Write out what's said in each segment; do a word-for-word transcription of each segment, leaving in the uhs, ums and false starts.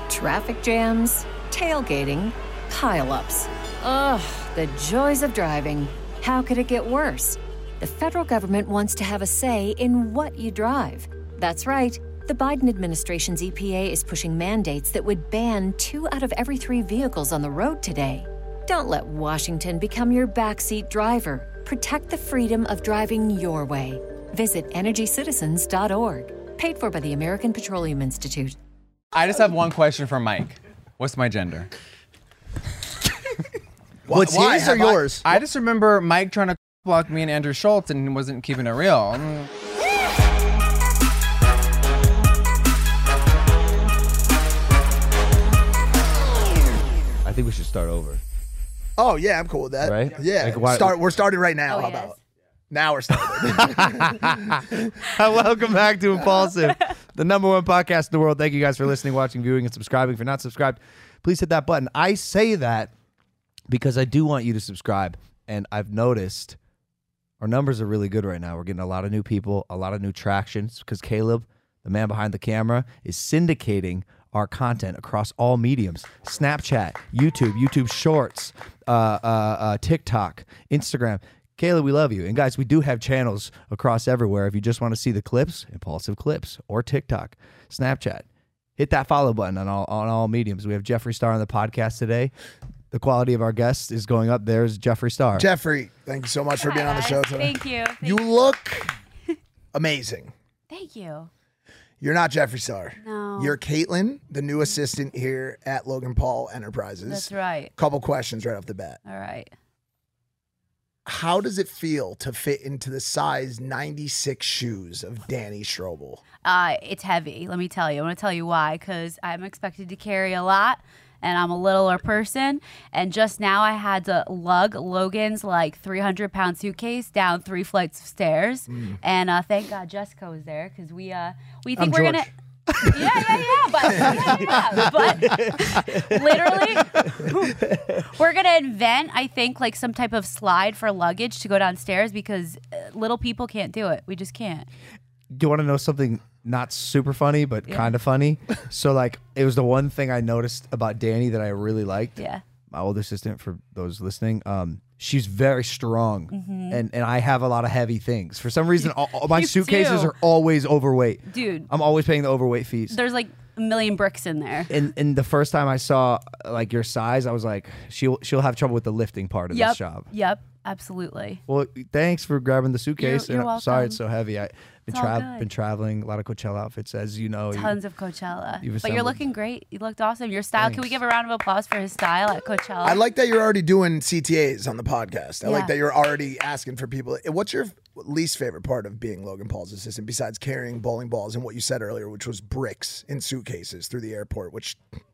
Traffic jams, tailgating, pile-ups. Ugh, the joys of driving. How could it get worse? The federal government wants to have a say in what you drive. That's right. The Biden administration's E P A is pushing mandates that would ban two out of every three vehicles on the road today. Don't let Washington become your backseat driver. Protect the freedom of driving your way. Visit energy citizens dot org. Paid for by the American Petroleum Institute. I just have one question for Mike. What's my gender? What's Why? his or Have I- yours? I just remember Mike trying to block me and Andrew Schultz and wasn't keeping it real. Mm. I think we should start over. Oh yeah, I'm cool with that. Right? Yeah. Like, why- Start. We're starting right now. Oh, How yes. about? Now we're starting. Welcome back to Impulsive, the number one podcast in the world. Thank you guys for listening, watching, viewing, and subscribing. If you're not subscribed, please hit that button. I say that because I do want you to subscribe, and I've noticed our numbers are really good right now. We're getting a lot of new people, a lot of new traction, because Caleb, the man behind the camera, is syndicating our content across all mediums: Snapchat, YouTube, YouTube Shorts, uh, uh, uh, TikTok, Instagram. Caleb, we love you. And guys, we do have channels across everywhere. If you just want to see the clips, Impulsive Clips, or TikTok, Snapchat, hit that follow button on all on all mediums. We have Jeffree Star on the podcast today. The quality of our guests is going up. There's Jeffree Star. Jeffree, thank you so much for being on the show today. Thank you. Thank You look amazing. Thank you. You're not Jeffree Star. No. You're Caitlin, the new assistant here at Logan Paul Enterprises. That's right. Couple questions right off the bat. All right. How does it feel to fit into the size ninety-six shoes of Danny Strobel? Uh, it's heavy. Let me tell you. I want to tell you why. Because I'm expected to carry a lot, and I'm a littler person. And just now, I had to lug Logan's like three hundred pound suitcase down three flights of stairs. Mm. And uh, thank God Jessica was there because we uh we think I'm we're George. gonna. yeah, yeah, yeah, but, yeah, yeah, but literally, we're gonna invent, I think, like some type of slide for luggage to go downstairs because uh, little people can't do it. We just can't. Do you want to know something not super funny, but Yeah. kind of funny? So, like, it was the one thing I noticed about Danny that I really liked. Yeah. My old assistant, for those listening, um, she's very strong, Mhm. and and I have a lot of heavy things. For some reason, all, all my You suitcases do. are always overweight. Dude. I'm always paying the overweight fees. There's like a million bricks in there. And and the first time I saw like your size, I was like, she'll she'll have trouble with the lifting part of Yep. this job. Yep. Absolutely. Well, thanks for grabbing the suitcase. You're- you're and I'm sorry welcome. it's so heavy. I've been, It's all tra- good. been traveling, a lot of Coachella outfits, as you know. You- Tons of Coachella. you've But you're assembled- looking great. You looked awesome. Your style. Can we Thanks. give a round of applause for his style at Coachella? I like that you're already doing C T As on the podcast. I Yeah. like that you're already asking for people. What's your least favorite part of being Logan Paul's assistant besides carrying bowling balls and what you said earlier, which was bricks in suitcases through the airport, which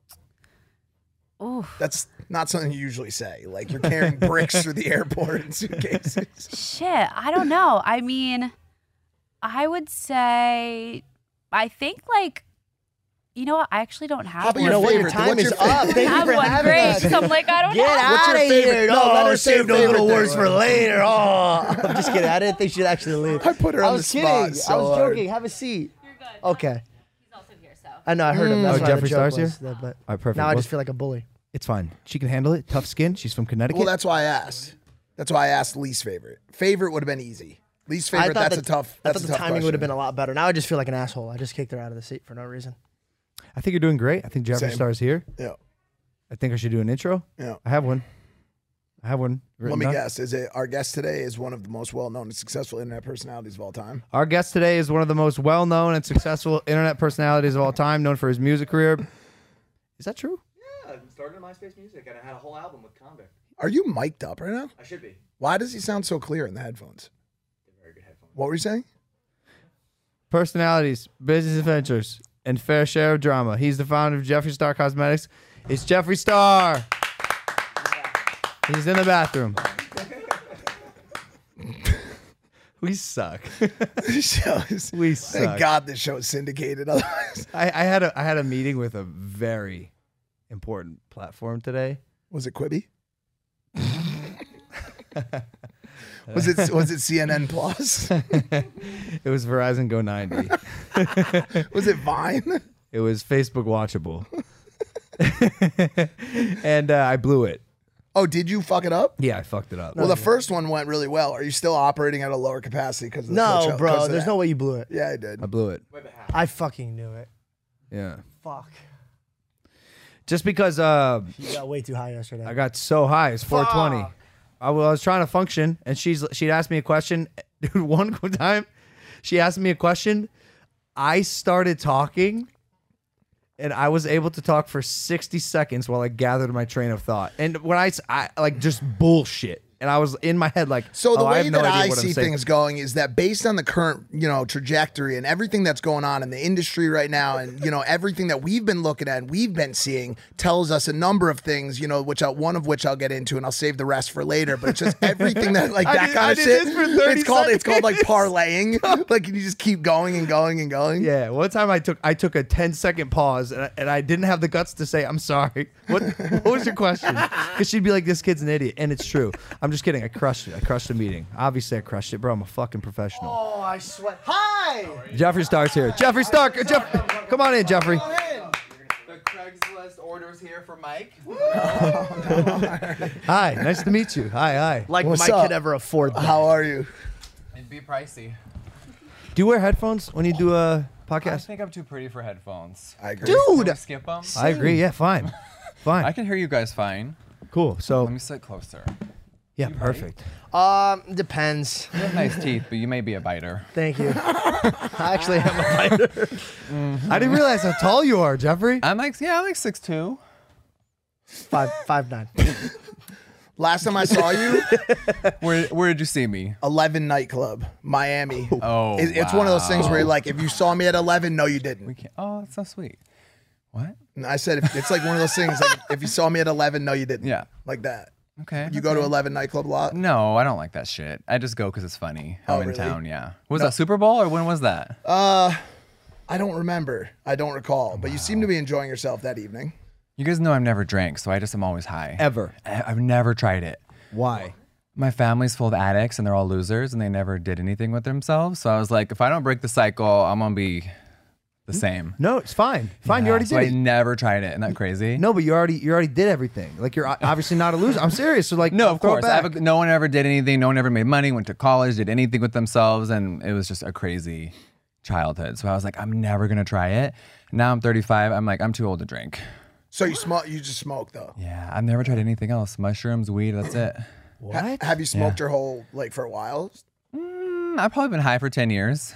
Ooh. that's not something you usually say. Like you're carrying bricks through the airport in suitcases. Shit. I don't know. I mean, I would say, I think like, you know what? I actually don't have How about one. your know what? Your favorite? time What's is your up. favorite? Thank I you have for one having great. us. So I'm like, I don't Get know. What's out your of favorite- here. no, No, let let her her say save the favorite little thing. words for later. Oh, I'm just kidding. I didn't think she'd actually leave. I put her I on the was spot kidding. I so was hard. joking. Have a seat. You're good. Okay. He's also here, so. I know. I heard him. That's Oh, why the Jeffree joke Star's was here? that, but All right, perfect. now I Well, just feel like a bully. It's fine. She can handle it. Tough skin. She's from Connecticut. Well, that's why I asked. That's why I asked least favorite. Favorite would have been easy. Least favorite, I thought that's the, a tough. I That's thought a the tough timing would have been question. a lot better. Now I just feel like an asshole. I just kicked her out of the seat for no reason. I think you're doing great. I think Jeffree Same. Star's here. Yeah. I think I should do an intro. Yeah. I have one. I have one. Let written me down. guess. Is it our guest today is one of the most well-known and successful internet personalities of all time? Our guest today is one of the most well-known and successful internet personalities of all time, known for his music career. Is that true? Yeah, I started in MySpace Music and I had a whole album with Convict. Are you mic'd up right now? I should be. Why does he sound so clear in the headphones? They're very good headphones. What were you saying? Personalities, business adventures, and fair share of drama. He's the founder of Jeffree Star Cosmetics. It's Jeffree Star. He's in the bathroom. We suck. This show is, We thank suck. God this show is syndicated. Otherwise, I, I had a I had a meeting with a very important platform today. was it Quibi? was it was it C N N Plus? It was Verizon Go ninety. Was it Vine? It was Facebook Watchable. and uh, I blew it. Oh, did you fuck it up? Yeah, I fucked it up. Well, the first one went really well. Are you still operating at a lower capacity because of the No, coach- 'cause bro. of There's that? no way you blew it. Yeah, I did. I blew it. I fucking knew it. Yeah. Fuck. Just because uh, You got way too high yesterday. I got so high, it's four twenty. I was, I was trying to function, and she's she'd asked me a question. Dude, one time, she asked me a question. I started talking, and I was able to talk for sixty seconds while I gathered my train of thought. And when I, s- I- like just bullshit, and I was in my head like, So the oh, I way have no that idea I what I'm see saying. things going is that based on the current, you know, trajectory and everything that's going on in the industry right now, and you know everything that we've been looking at and we've been seeing tells us a number of things, you know, which I, one of which I'll get into, and I'll save the rest for later. But it's just everything that like I that did- kind I of did shit. this for thirty It's called it's called like seconds. parlaying. Like you just keep going and going and going. Yeah, one time I took I took a ten second pause and I, and I didn't have the guts to say I'm sorry. What what was your question? Because she'd be like, "This kid's an idiot," and it's true. I'm just kidding. I crushed it. I crushed the meeting. Obviously, I crushed it, bro. I'm a fucking professional. Oh, I sweat. Hi. Jeffrey Stark's here. Jeffrey Stark. uh, Jeff, come on in, Jeffrey. The Craigslist orders here for Mike. Hi, nice to meet you. Hi, hi. Like What's Mike up? could ever afford that. How are you? It'd be pricey. Do you wear headphones when you do a I podcast? think I'm too pretty for headphones. I agree. Can we Dude. skip them? I agree. Yeah, fine, fine. I can hear you guys fine. Cool. Let So me sit closer. yeah, perfect. Um, depends. You have nice teeth, but you may be a biter. Thank you. I actually am a fighter. I didn't realize how tall you are, Jeffrey. I'm like, yeah, I'm like six two. Five, five nine. Last time I saw you, Where where did you see me? eleven nightclub, Miami. Oh, It- it's one of those things where wow. you're like, if you saw me at eleven, no, you didn't. We can't. Oh, that's so sweet. What? And I said if, it's like one of those things. Like if you saw me at eleven, no, you didn't. Yeah. like that. Okay. You go to eleven nightclub a lot. No, I don't like that shit. I just go because it's funny. I'm Oh, in really? town. Yeah. Was that Super Bowl or when was that? Uh, I don't remember. I don't recall. But you seem to be enjoying yourself that evening. You guys know I've never drank, so I just am always high. Ever. I- I've never tried it. Why? My family's full of addicts and they're all losers and they never did anything with themselves. So I was like, if I don't break the cycle, I'm gonna be the same. No, it's fine. Fine, you Yeah, already so did I it. never tried it. Isn't that crazy? No, but you already you already did everything. Like you're o- obviously not a loser. I'm serious. So like, No, of throw it course. I have back. a, no one ever did anything. No one ever made money, went to college, did anything with themselves. And it was just a crazy childhood. So I was like, I'm never going to try it. Now I'm thirty-five. I'm like, I'm too old to drink. So you smoke. You just smoke though. Yeah, I've never tried anything else. Mushrooms, weed, that's it. Ha- have you smoked your whole like for a while? Mm, I've probably been high for ten years.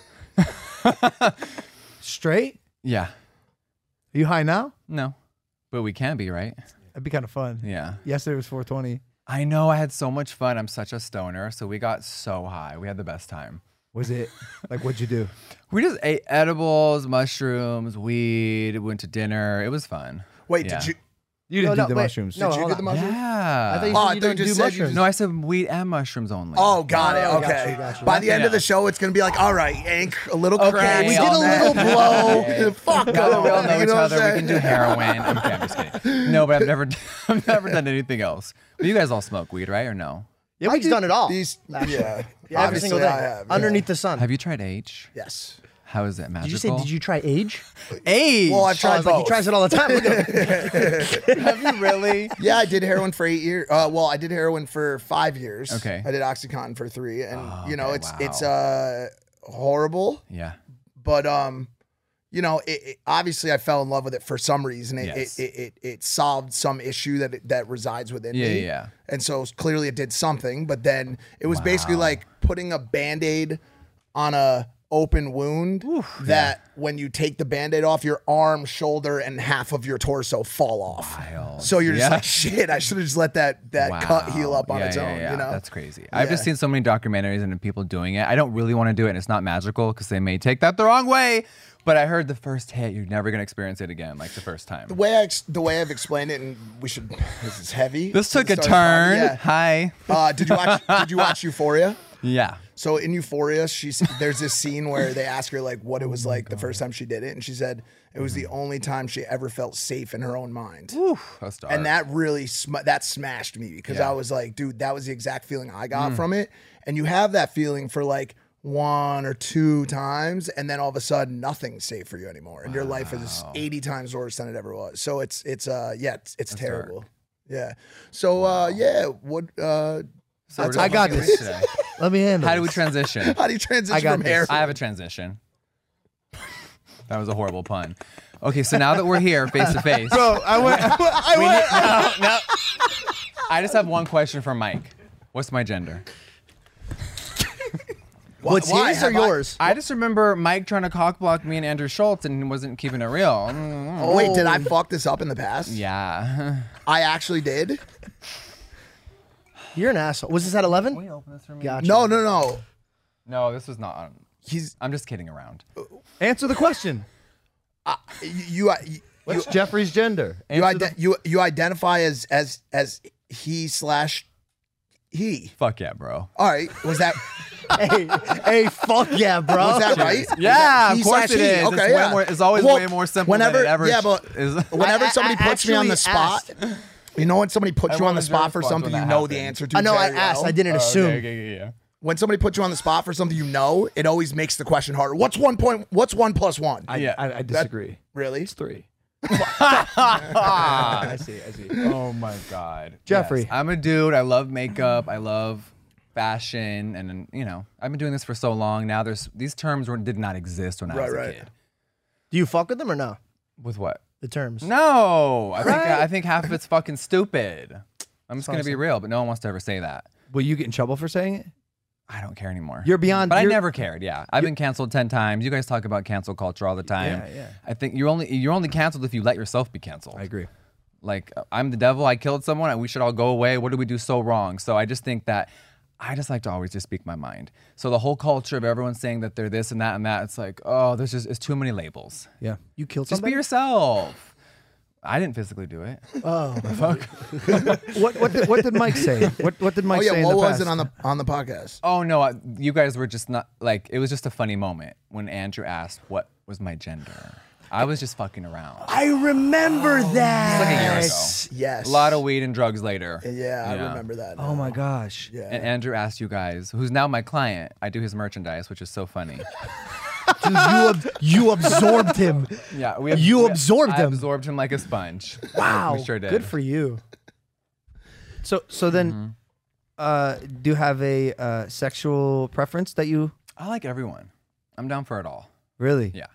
Straight? Yeah. Are you high now? No. But we can be, right? That'd be kind of fun. Yeah. Yesterday was four twenty. I know. I had so much fun. I'm such a stoner. So we got so high. We had the best time. Was it like what'd you do? We just ate edibles, mushrooms, weed, went to dinner. It was fun. Wait, Yeah. did you? You didn't No, do no, the wait. mushrooms. No, Did you hold do the on. mushrooms? Yeah. I thought you Oh, said I you thought you don't just do said you mushrooms. no, I said weed and mushrooms only. Oh, got Oh, it. got Okay. you, got you. By the end of the Yeah. show, it's gonna be like, all right, Yank, a little Okay, crack. we did a all little that. blow. Fuck Now that off. we all know You each what I'm other, we saying? can do heroin. I'm, okay, I'm just kidding. No, but I've never, I've never done anything else. But you guys all smoke weed, right? Or no? Yeah, Mike's done it all. These, actually. yeah, Yeah, every Obviously single day. I have, yeah. Underneath the sun. Have you tried H? Yes. How is it magical? Did you say, did you try age? H? Well, I've Oh, I tried was like, he both. tries it all the time. Look at him. Have you really? Yeah, I did heroin for eight years. Uh, well, I did heroin for five years. Okay. I did OxyContin for three, and Oh, you know, okay, it's wow. it's uh horrible, Yeah. but um, you know, it, it, obviously I fell in love with it for some reason. It Yes. it, it, it it solved some issue that it, that resides within Yeah, me. yeah, yeah. And so clearly it did something, but then it was basically Wow. like putting a Band-Aid on a open wound that when you take the Band-Aid off, your arm, shoulder, and half of your torso fall off. Wild. So you're just Yeah. like, shit, I should have just let that that cut heal up on yeah, its yeah, own, yeah. you know? That's crazy. I've just Yeah. seen so many documentaries and people doing it. I don't really want to do it, and it's not magical because they may take that the wrong way. But I heard the first hit, you're never gonna experience it again, like the first time. The way I ex- the way I've explained it, and we should. This is heavy. This took a Started turn. from- Yeah. Hi. Uh, did you watch? Did you watch Euphoria? Yeah. So in Euphoria, she's there's this scene where they ask her like what it was like the first time she did it, and she said it was the only time she ever felt safe in her own mind. That's dark. And that really sm- that smashed me because Yeah. I was like, dude, that was the exact feeling I got from it. And you have that feeling for like one or two times, and then all of a sudden nothing's safe for you anymore, and your life is eighty times worse than it ever was. So it's it's uh yeah it's, it's terrible. dark. Yeah. So uh yeah, what uh So that's we're I got doing this. today. Let me handle. How do we this. transition? how do you transition I got from this. hair? I have a transition. That was a horrible pun. Okay, so now that we're here face to face, Bro, I went. I we went. need- no, no. I just have one question for Mike. What's my gender? What's Why? his or Have I- yours? I just remember Mike trying to cockblock me and Andrew Schultz and wasn't keeping it real. Mm, Oh, wait, did I fuck this up in the past? Yeah. I actually did. You're an asshole. Was this at eleven? Gotcha. No, no, no. No, this was not on. He's I'm just kidding around. Answer the question. you. you, you What's Jeffrey's gender? You, Answer ide- you you identify as as as he slash he. Fuck yeah, bro. All right, was that hey, hey, fuck yeah, bro. was that right? Yeah, He of course slash it he. is. Okay, it's, yeah. way more, it's always Well, way more simple whenever- than it ever yeah, but- is. Whenever I- somebody I puts me on the actually spot, asked. you know when somebody puts I you on the wasn't sure spot for response something when you that know the happened. answer to. I know. I very asked. well. I didn't Oh, assume. okay, okay, yeah, yeah. When somebody puts you on the spot for something you know, it always makes the question harder. What's one point? What's one plus one? I, Yeah. I, I disagree. Really? It's three. I see. I see. Oh my god, Jeffrey. Yes, I'm a dude. I love makeup. I love fashion, and you know, I've been doing this for so long now. There's these terms were, did not exist when I Right, was a right. kid. Do you fuck with them or no? With what? The terms. No, I think I think half of it's fucking stupid. I'm just gonna be real, but no one wants to ever say that. Will you get in trouble for saying it? I don't care anymore. You're beyond. But I you're- never cared. Yeah, I've been canceled ten times. You guys talk about cancel culture all the time. Yeah, yeah. I think you're only you're only canceled if you let yourself be canceled. I agree. Like I'm the devil. I killed someone, and we should all go away. What did we do so wrong? So I just think that I just like to always just speak my mind. So the whole culture of everyone saying that they're this and that and that, it's like, oh, there's just it's too many labels. Yeah. You killed Just be somebody. yourself. I didn't physically do it. Oh, What what did, what did Mike say? What what did Mike Oh say yeah. in What the was past? it on the on the podcast? Oh no, I- you guys were just not like it was just a funny moment when Andrew asked what was my gender. I was just fucking around. I remember that. Like a year ago. Yes. Yes. A lot of weed and drugs later. Yeah, I remember that. Oh my gosh. Yeah. And Andrew asked you guys, who's now my client. I do his merchandise, which is so funny. Dude, you ab- you absorbed him. Yeah, we You we- absorbed I him. absorbed him like a sponge. Wow. we sure did. Good for you. So so then, uh, do you have a uh, sexual preference that you I like everyone. I'm down for it all. really? Yeah.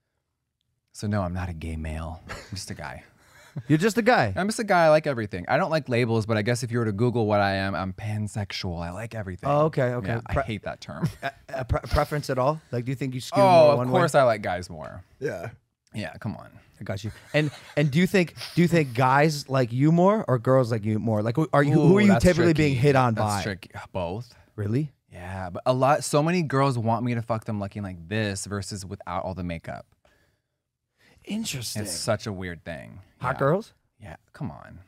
So no, I'm not a gay male. I'm just a guy. You're just a guy. I'm just a guy. I like everything. I don't like labels, but I guess if you were to Google what I am, I'm pansexual. I like everything. Oh, okay, okay. Yeah, I Pre- hate that term. A, a pre- preference at all? Like, do you think you skew oh, more of one course way? I like guys more. Yeah. Yeah, come on. I got you. And and do you think do you think guys like you more or girls like you more? Like, are you who Ooh, are you that's typically tricky. being hit on That's by? tricky. Both. Really? Yeah, but a lot. So many girls want me to fuck them looking like this versus without all the makeup. Interesting. It's such a weird thing. Hot Yeah. girls? Yeah, come on.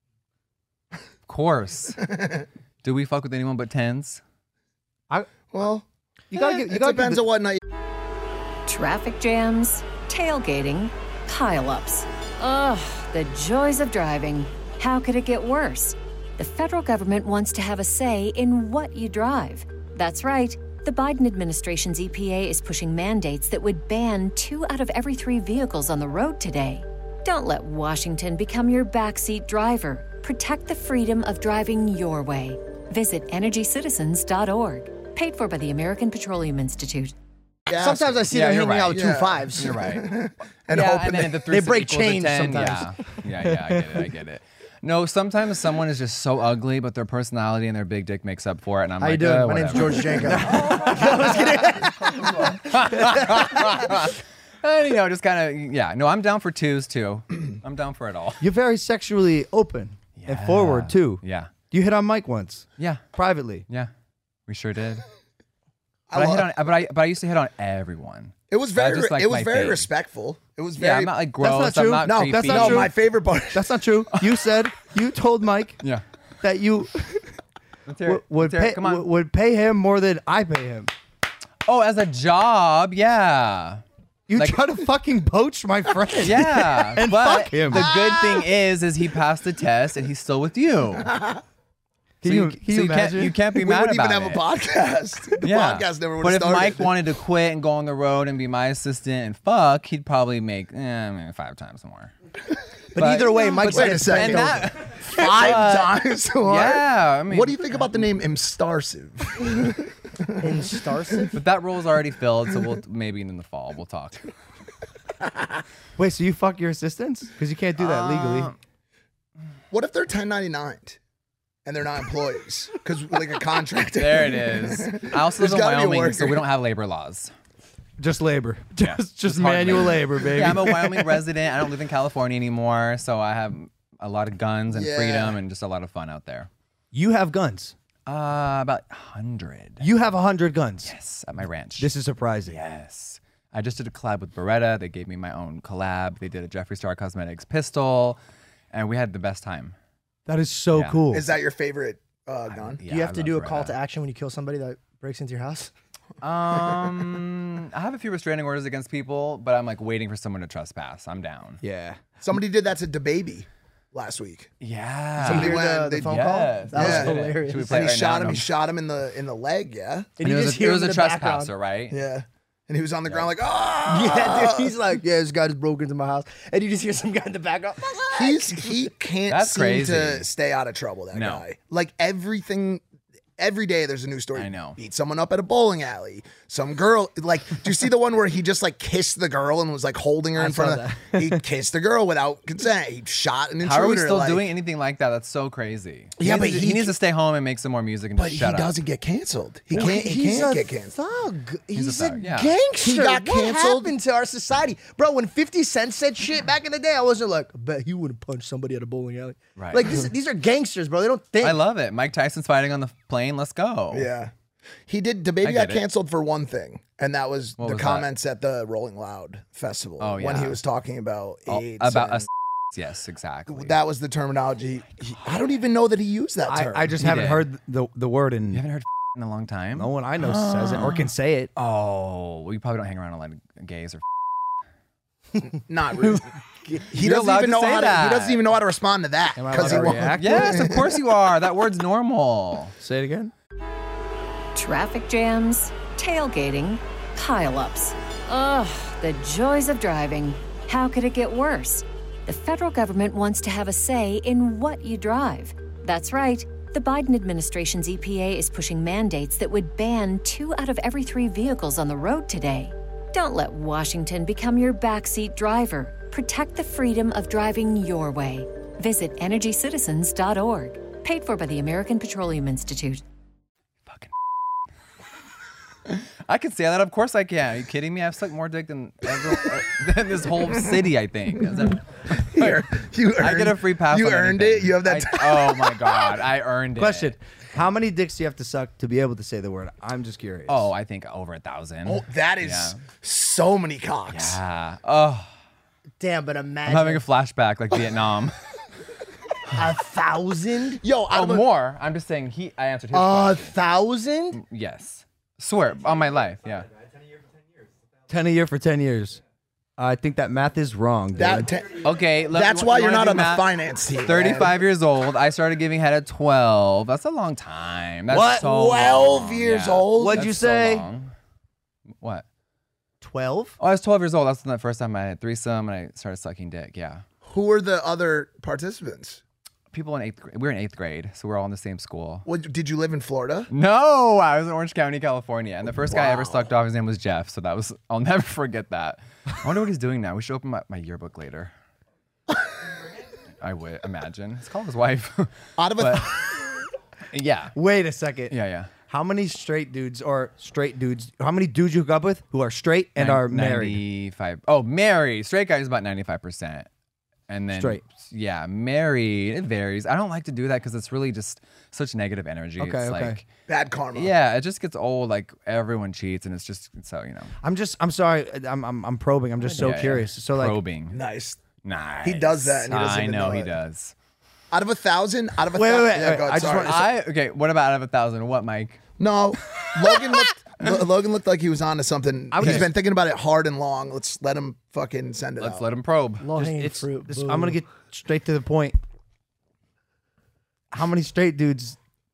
Of course. Do we fuck with anyone but tens? I Well, you gotta eh, get you it gotta depends give on what night. Traffic jams, tailgating, pileups. Ugh, the joys of driving. How could it get worse? The federal government wants to have a say in what you drive. That's right. The Biden administration's E P A is pushing mandates that would ban two out of every three vehicles on the road today. Don't let Washington become your backseat driver. Protect the freedom of driving your way. Visit energy citizens dot org. Paid for by the American Petroleum Institute. Yeah. Sometimes I see Yeah, them you're hanging out right. with Yeah. two fives. You're right. and yeah, hoping and then they- the three they break equals a chains ten, sometimes. Yeah. yeah, yeah, I get it. I get it. No, sometimes someone is just so ugly, but their personality and their big dick makes up for it. And I'm How you like, doing? uh, My name's whatever. George Janko. And, you know, just kind of, yeah. No, I'm down for twos too. I'm down for it all. You're very sexually open and forward too. Yeah. You hit on Mike once Yeah. privately. Yeah. We sure did. I But I, hit love- on, but I, but I used to hit on everyone. It was I very, just like it was my very thing. respectful. It was Yeah, very. I'm not like That's not gross. true. I'm not no, creepy. that's not no, true. my favorite part. That's not true. You said you told Mike Yeah. that you Let's hear w- it. would Let's hear it. pay Come on. w- would pay him more than I pay him. Oh, as a job, yeah. You Like- try to fucking poach my friend. Yeah. And but fuck him. The good thing is, is he passed the test and he's still with you. Can So you, you, can so you you can't imagine? you can't be We mad wouldn't about even have it. a podcast. The Yeah. podcast never would But have if started. Mike wanted to quit and go on the road and be my assistant and fuck, he'd probably make eh, maybe five times more. But, either way, Mike's Wait a getting second. bent over. Five times more? Yeah, I mean, What do you think about the name Imstarsive? In Starsiv? But that role's already filled, so we'll maybe in the fall we'll talk. Wait, so you fuck your assistants? Because you can't do that legally. Uh, What if they're ten ninety-nine and they're not employees? Because like a contractor. There it is. I also There's live in gotta be a Wyoming, so worker. we don't have labor laws. Just labor. Yeah, Just, just hard manual labor, baby. Yeah, I'm a Wyoming resident. I don't live in California anymore, so I have a lot of guns and Yeah. freedom and just a lot of fun out there. You have guns. Uh, about a hundred. You have a hundred guns. Yes, at my ranch. This is surprising. Yes. I just did a collab with Beretta. They gave me my own collab. They did a Jeffree Star Cosmetics pistol, and we had the best time. That is so Yeah. cool. Is that your favorite uh, gun? Yeah, Do you have I to love do a Beretta. call to action when you kill somebody that breaks into your house? Um, I have a few restraining orders against people, but I'm like waiting for someone to trespass. I'm down. yeah. Somebody did that to DaBaby last week. Yeah. Somebody Hear went. the, the they, phone yes. call? Yeah. That was hilarious. Should we play and it he right shot now? him. He No. shot him in the in the leg. Yeah. And And you it was just a, hear it was him a in the background. trespasser, right? Yeah. And he was on the ground like, oh. Yeah, dude, he's like, yeah, this guy just broke into my house, and you just hear some guy in the background. He's he can't That's seem crazy. to stay out of trouble. That No. guy, like everything, every day there's a new story. I know. Beat someone up at a bowling alley. Some girl, like, do you see the one where he just like kissed the girl and was like holding her I in front saw of? The, he kissed the girl without consent. He shot an intruder. How are we still like- doing anything like that? That's so crazy. He Yeah, needs but to, he- needs to stay home and make some more music and But just he shut up. doesn't get canceled. He can't. He He's can't a get canceled. thug. He's, a a, thug, yeah. gangster. He got what canceled. happened to our society, bro? When Fifty Cent said shit back in the day, I wasn't like, I bet he wouldn't punch somebody at a bowling alley. Right. Like this, these are gangsters, bro. They don't think. I love it. Mike Tyson's fighting on the plane. Let's go. Yeah. He did. I DaBaby get got it. canceled for one thing, and that was What the was that? comments at the Rolling Loud festival Oh, when he yeah. was talking about Oh, AIDS. about and- us. Yes, exactly. That was the terminology. He, I don't even know that he used that I, term. I just He haven't did. heard the the word, you and haven't heard in a long time. no one I know says it or can say it. Oh, well, you probably don't hang around a lot of gays or. not really. He You're doesn't allowed even to know say how to. He that. doesn't even know how to respond to that Am I because he allowed to won't. react? Yes, of course you are. That word's normal. Say it again. Traffic jams, tailgating, pileups. Ugh, the joys of driving. How could it get worse? The federal government wants to have a say in what you drive. That's right. The Biden administration's E P A is pushing mandates that would ban two out of every three vehicles on the road today. Don't let Washington become your backseat driver. Protect the freedom of driving your way. Visit energy citizens dot org. Paid for by the American Petroleum Institute. Fucking. I can say that. Of course I can. Are you kidding me? I've sucked more dick than, everyone, than this whole city, I think. Here, you I get a earned- free pass. You on earned anything. it. You have that. I- oh my god, I earned Question: it. How many dicks do you have to suck to be able to say the word? I'm just curious. Oh, I think over a thousand. oh, that is Yeah. so many cocks. Yeah. Oh, Damn, but I'm imagine having a flashback like Vietnam. a thousand. Yo, oh, out of a- more. I'm just saying. He. I answered his A question. thousand? Yes. Swear on my life. Yeah. ten a year for ten years. I think that math is wrong. Dude. that. Te- Okay. let- that's you why wanna you're not do on the math? finance team. man. thirty-five years old. I started giving head at twelve. That's a long time. That's What? so twelve long. years Yeah. old? What'd That's you so say? long. What? Twelve? Oh, I was twelve years old. That's the first time I had threesome and I started sucking dick. Yeah. Who are the other participants? People in eighth grade. We were in eighth grade, so we're all in the same school. What, did you live in Florida? No, I was in Orange County, California, and the first guy I ever Wow. sucked off, his name was Jeff. So that was. I'll never forget that. I wonder what he's doing now. We should open my, my yearbook later. I would imagine. It's called his wife. Out of a. But- yeah. Wait a second. Yeah. Yeah. How many straight dudes or straight dudes? How many dudes you hook up with who are straight and are married? ninety-five. Oh, married. Straight guy is about ninety-five percent. And then Straight. Yeah, married. It varies. I don't like to do that because it's really just such negative energy. Okay, it's okay. like Bad karma. yeah, it just gets old. Like everyone cheats, and it's just so you know. I'm just. I'm sorry. I'm. I'm, I'm probing. I'm just so Yeah, yeah. curious. So like, probing. Nice. Nice. He does that and he doesn't I even know, know he it. does. Out of a thousand, out of a Wait, wait, thousand. wait, Yeah, wait, go ahead, I just sorry. want- I okay. What about out of a thousand? What, Mike? No, Logan looked. Lo- Logan looked like he was onto something. I was He's just- been thinking about it hard and long. Let's let him fucking send it Let's out. let him probe. Low just, hanging it's. fruit. this- boo. I'm gonna get straight to the point. How many straight dudes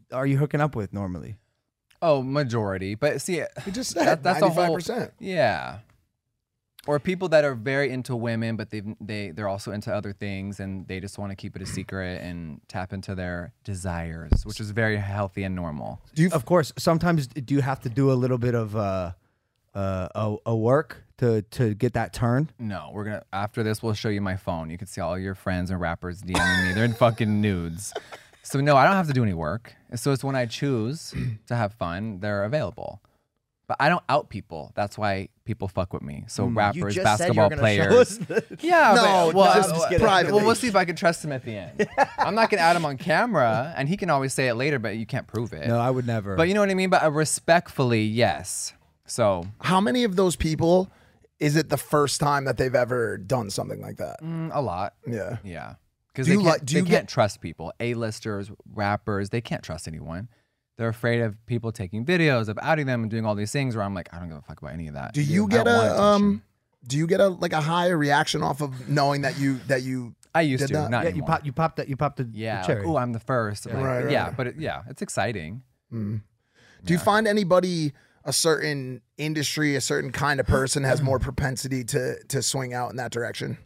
are you hooking up with normally? Oh, majority. But see, You just said that, that's a ninety-five whole percent. yeah. Or people that are very into women, but they they they're also into other things, and they just want to keep it a secret and tap into their desires, which is very healthy and normal. Do you, of course, sometimes do you have to do a little bit of uh, uh, a, a work to to get that turn? No, we're gonna after this, we'll show you my phone. You can see all your friends and rappers DMing me. They're in fucking nudes. So no, I don't have to do any work. So it's when I choose to have fun, they're available. But I don't out people. That's why people fuck with me. So rappers, just basketball said you were gonna show players. us. Yeah, No, but, well, just uh, privately. Well, we'll see if I can trust him at the end. I'm not gonna add him on camera, and he can always say it later, but you can't prove it. No, I would never. But you know what I mean. But uh, respectfully, yes. So How many of those people is it the first time that they've ever done something like that? mm, a lot. Yeah. Yeah. Because Do they, you can't, like- do they you can't get- trust people. A-listers, rappers, they can't trust anyone. They're afraid of people taking videos, of outing them and doing all these things where I'm like, I don't give a fuck about any of that. Do you I get don't want a attention. um? Do you get a like a high reaction off of knowing that you that you? I used did to, that? not yeah, you anymore. pop, you popped that, you popped the, Yeah, the like, cherry. oh, I'm the first. I'm like, Right, right, yeah, right. but it, yeah, it's exciting. Do you find anybody, a certain industry, a certain kind of person has more propensity to to swing out in that direction?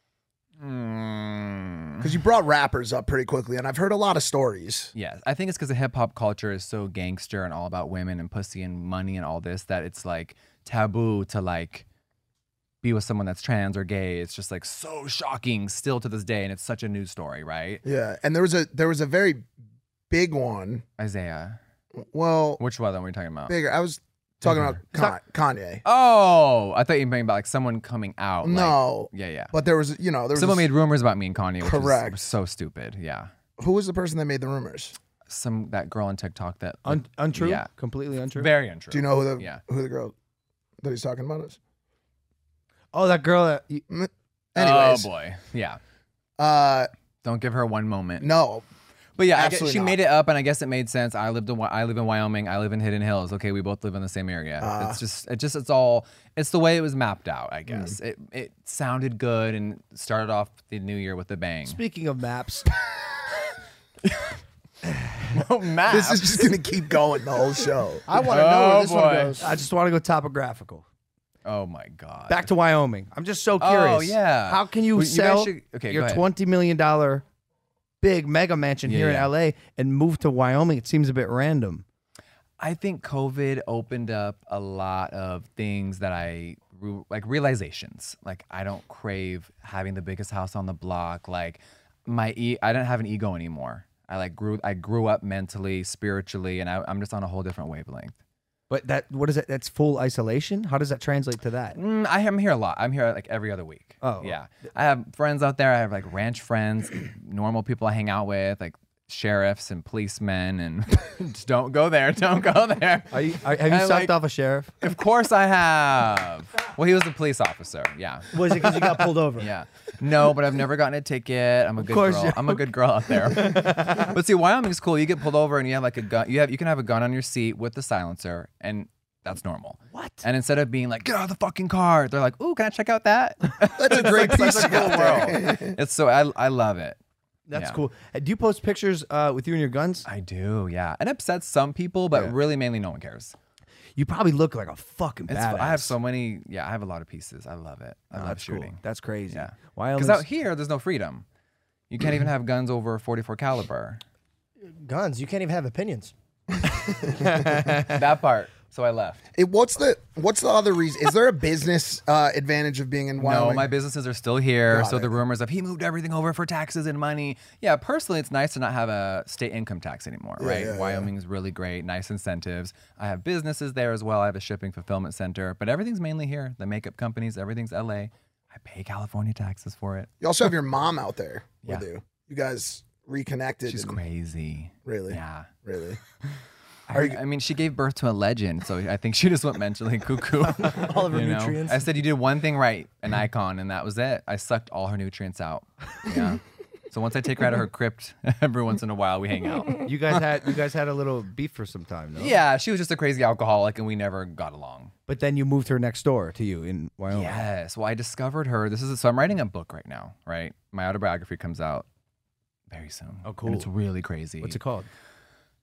Mm. Because you brought rappers up pretty quickly, and I've heard a lot of stories. Yeah, I think it's because the hip hop culture is so gangster and all about women and pussy and money and all this that it's like taboo to like be with someone that's trans or gay. It's just like so shocking still to this day, and it's such a news story, right? Yeah, and there was a there was a very big one. Isaiah, Well, which one are we talking about? bigger. I was talking Bigger. about Con- Kanye. Oh, I thought you meant about like someone coming out. like- No, yeah, yeah. but there was you know there was Someone a- made rumors about me and Kanye, which Correct. was so stupid. Yeah, who was the person that made the rumors? some that girl on TikTok that Un- untrue? Yeah, Completely untrue? very untrue. Do you know who the Yeah. who the girl that he's talking about is? Oh, that girl that... You, Anyways, oh boy, yeah. uh, Don't give her one moment. no, But yeah, I guess Absolutely she not. made it up, and I guess it made sense. I lived in Wy- I live in Wyoming. I live in Hidden Hills. Okay, we both live in the same area. Ah. it's just it just it's all it's the way it was mapped out. Mm. I guess it it sounded good and started off the new year with a bang. speaking of maps, Oh, map. this is just gonna keep going the whole show. I want to know Oh, where this boy. one goes. I just want to go topographical. oh my god. Back to Wyoming. I'm just so Oh, curious. yeah. How can you Well, you guys sell should- okay, go your ahead. twenty million dollars big mega mansion Yeah, here yeah. in L A and move to Wyoming? It seems a bit random. I think COVID opened up a lot of things that I re- like realizations. Like I don't crave having the biggest house on the block. Like my e- I didn't have an ego anymore. I like grew I grew up mentally, spiritually, and I, I'm just on a whole different wavelength. But that what is it? That's full isolation? How does that translate to that? Mm, I am here a lot. I'm here like every other week. Oh. yeah. I have friends out there. I have like ranch friends, normal people I hang out with, like sheriffs and policemen, and just don't go there. Don't go there. Are you, are, have you And, sucked like, off a sheriff? Of course I have. Well, he was a police officer. Yeah. Was it because you got pulled over? Yeah. No, but I've never gotten a ticket. I'm a good course girl. you- I'm a good girl out there. But see, Wyoming's cool. You get pulled over and you have like a gun. You have you can have a gun on your seat with the silencer, and that's normal. What? And instead of being like, get out of the fucking car, they're like, ooh, can I check out that? That's a great It's piece such a of cool out world. there. It's so I I love it. That's Yeah. cool. Uh, Do you post pictures uh, with you and your guns? I do, yeah. It upsets some people, but Yeah. really mainly no one cares. You probably look like a fucking It's, badass. I have so many. Yeah, I have a lot of pieces. I love it. I Oh, love that's cool. shooting. That's crazy. Yeah. Wyoming's- Because out here, there's no freedom. You can't even have guns over forty-four caliber. Guns. You can't even have opinions. That part. So I left. It, what's the what's the other reason? Is there a business uh, advantage of being in Wyoming? No, my businesses are still here. Got so it. the rumors of he moved everything over for taxes and money. Yeah, personally, it's nice to not have a state income tax anymore, Yeah, right? yeah, yeah. Wyoming is really great, nice incentives. I have businesses there as well. I have a shipping fulfillment center, but everything's mainly here. The makeup companies, everything's L A. I pay California taxes for it. You also have your mom out there with Yeah. you. You guys reconnected. She's and- crazy. Really? Yeah. Really? I, I mean, she gave birth to a legend, so I think she just went mentally cuckoo. All of her you know? nutrients. I said you did one thing right, an icon, and that was it. I sucked all her nutrients out. Yeah. So once I take her out of her crypt, every once in a while we hang out. You guys had you guys had a little beef for some time, no? Yeah, she was just a crazy alcoholic, and we never got along. But then you moved her next door to you in Wyoming. Yes. Well, I discovered her. This is so I'm writing a book right now. Right, my autobiography comes out very soon. Oh, cool. And it's really crazy. What's it called?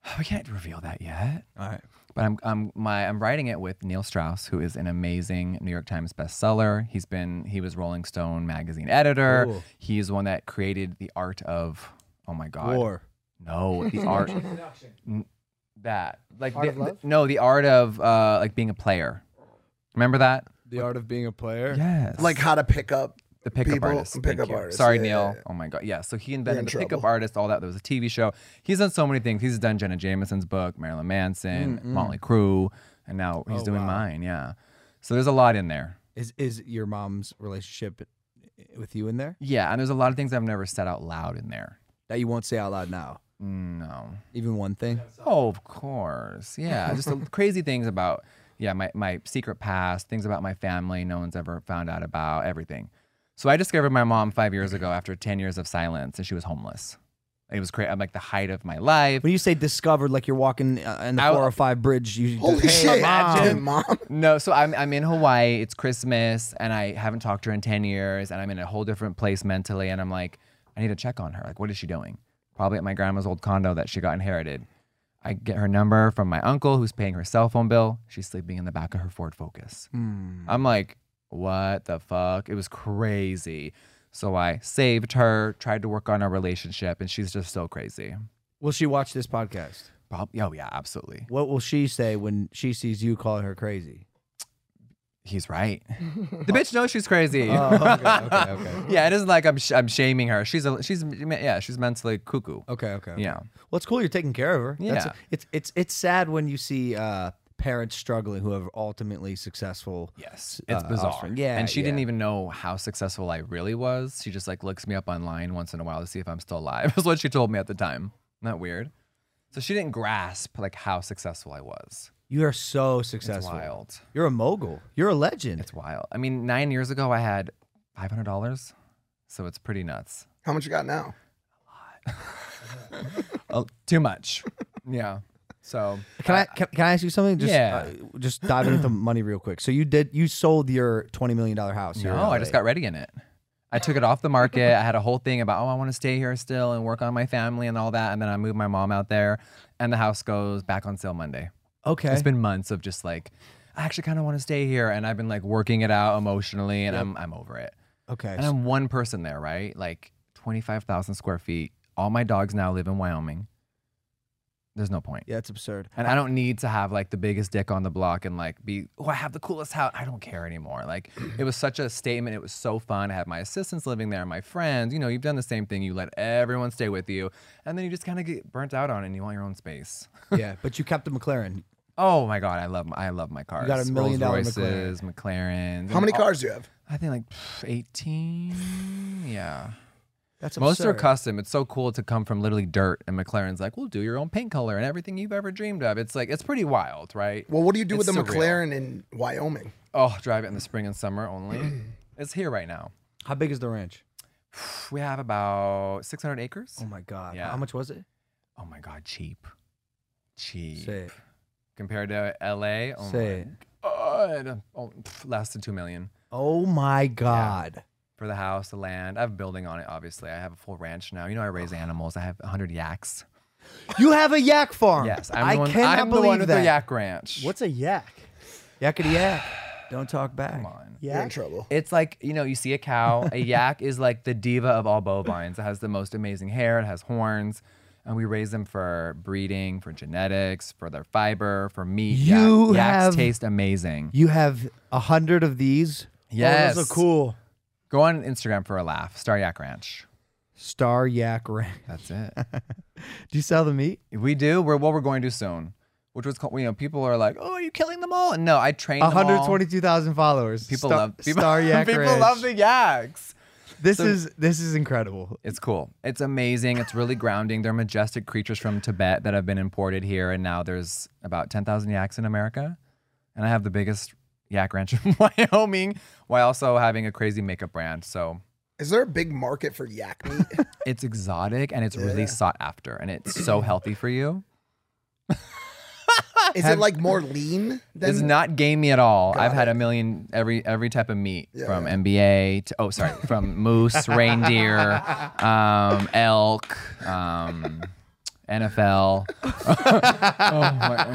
We can't reveal that yet. All right. But I'm I'm my I'm writing it with Neil Strauss, who is an amazing New York Times bestseller. He's been he was Rolling Stone magazine editor. Cool. He's the one that created the art of oh my god. War. No, the art N- that like Art the, of Love? the- no, the art of uh like being a player. Remember that? The art of being a player. Yes. Like how to pick up the pickup people, artist. pickup Thank you. artist. Sorry, Yeah, Neil. yeah, yeah. Oh my god. Yeah. So he You're invented in the pickup trouble. artist, all that. There was a T V show. He's done so many things. He's done Jenna Jameson's book, Marilyn Manson, Motley Crue, and now he's Oh, doing wow. mine. Yeah. So there's a lot in there. Is is your mom's relationship with you in there Yeah, and there's a lot of things I've never said out loud in there. that you won't say out loud now? No. Even one thing. Oh, of course. Yeah, just the crazy things about yeah my my secret past, things about my family no one's ever found out about, everything. So I discovered my mom five years ago after ten years of silence, and she was homeless. It was crazy. I'm like the height of my life. When you say discovered, like you're walking uh, in the I- four oh five bridge, you Holy hey, shit, Mom. imagine, mom. No, so I'm I'm in Hawaii. It's Christmas, and I haven't talked to her in ten years, and I'm in a whole different place mentally. And I'm like, I need to check on her. Like, what is she doing? Probably at my grandma's old condo that she got inherited. I get her number from my uncle, who's paying her cell phone bill. She's sleeping in the back of her Ford Focus. I'm like, what the fuck? It was crazy. So I saved her, tried to work on our relationship, and she's just so crazy. Will she watch this podcast? Prob- oh yeah, absolutely. What will she say when she sees you calling her crazy? He's right. The bitch knows she's crazy. Oh, okay, okay, okay. Yeah, it isn't like I'm sh- I'm shaming her. She's a she's yeah she's mentally cuckoo. Okay, okay. okay. Yeah. Well, it's cool you're taking care of her. That's Yeah. it's it's it's sad when you see uh, parents struggling who are ultimately successful. Yes, it's uh, bizarre. offspring. Yeah, and she didn't yeah. even know how successful I really was. She just like looks me up online once in a while to see if I'm still alive. Is what she told me at the time. Isn't that weird? So she didn't grasp like how successful I was. You are so It's successful. wild. You're a mogul. You're a legend. It's wild. I mean, nine years ago I had five hundred dollars, so it's pretty nuts. How much you got now? Oh, too much. Yeah. So Can I can, can I ask you something? Just, Yeah. uh, just diving into money real quick. So you did you sold your twenty million dollar house? here in No, I L A. just got ready in it. I took it off the market. I had a whole thing about, oh, I want to stay here still and work on my family and all that. And then I moved my mom out there, and the house goes back on sale Monday. Okay. It's been months of just like, I actually kind of want to stay here. And I've been like working it out emotionally, and I'm I'm over it. okay. And I'm one person there, right? Like twenty-five thousand square feet. All my dogs now live in Wyoming. There's no point. Yeah, it's absurd. And I don't need to have like the biggest dick on the block and like be, oh, I have the coolest house. I don't care anymore. Like it was such a statement. It was so fun. I had my assistants living there, my friends. You know, you've done the same thing. You let everyone stay with you, and then you just kind of get burnt out on it and you want your own space. Yeah, but you kept the McLaren. Oh my God, I love my, I love my cars. got a million dollar Rolls-Royces, McLarens. How many and all- cars do you have? I think like pff, eighteen. Yeah. That's Most are absurd. custom. It's so cool to come from literally dirt, and McLaren's like, we'll do your own paint color and everything you've ever dreamed of. It's like, it's pretty wild, right? Well, what do you do It's with the surreal. McLaren in Wyoming? Oh, drive it in the spring and summer only. It's here right now. How big is the ranch? We have about six hundred acres. Oh my god. Yeah. How much was it? Oh my God, cheap. Cheap. Say it. Compared to L A, oh Say my it. God. Oh, pff, less than two million Oh my god. for the house, the land. I have a building on it, obviously. I have a full ranch now. You know, I raise animals. I have one hundred yaks. You have a yak farm. Yes, I'm I the one, cannot I'm the believe one with that. the yak ranch. What's a yak? Yakety yak. Don't talk back. Come on. You're in Yak? trouble. It's like, you know, you see a cow. A yak is like the diva of all bovines. It has the most amazing hair. It has horns. And we raise them for breeding, for genetics, for their fiber, for meat. You Yak- Yaks have- taste amazing. You have a hundred of these. Yes. Oh, those are cool. Go on Instagram for a laugh. Star Yak Ranch. Star yak ranch. That's it. Do you sell the meat? We do. We're what we're going to do soon. Which was called, you know, people are like, oh, are you killing them all? And no, I train them all. one hundred twenty-two thousand followers. People Star, love people, Star yak people ranch. love the yaks. This So- is this is incredible. It's cool. It's amazing. It's really grounding. They're majestic creatures from Tibet that have been imported here, and now there's about ten thousand yaks in America. And I have the biggest yak ranch in Wyoming, while also having a crazy makeup brand. So Is there a big market for yak meat? it's exotic and it's really sought after, and it's so healthy for you. Is it like more lean than It's not gamey at all. Got I've had it. a million every every type of meat Yeah, from yeah. N B A to oh sorry from moose, reindeer, um, elk, um, N F L. Oh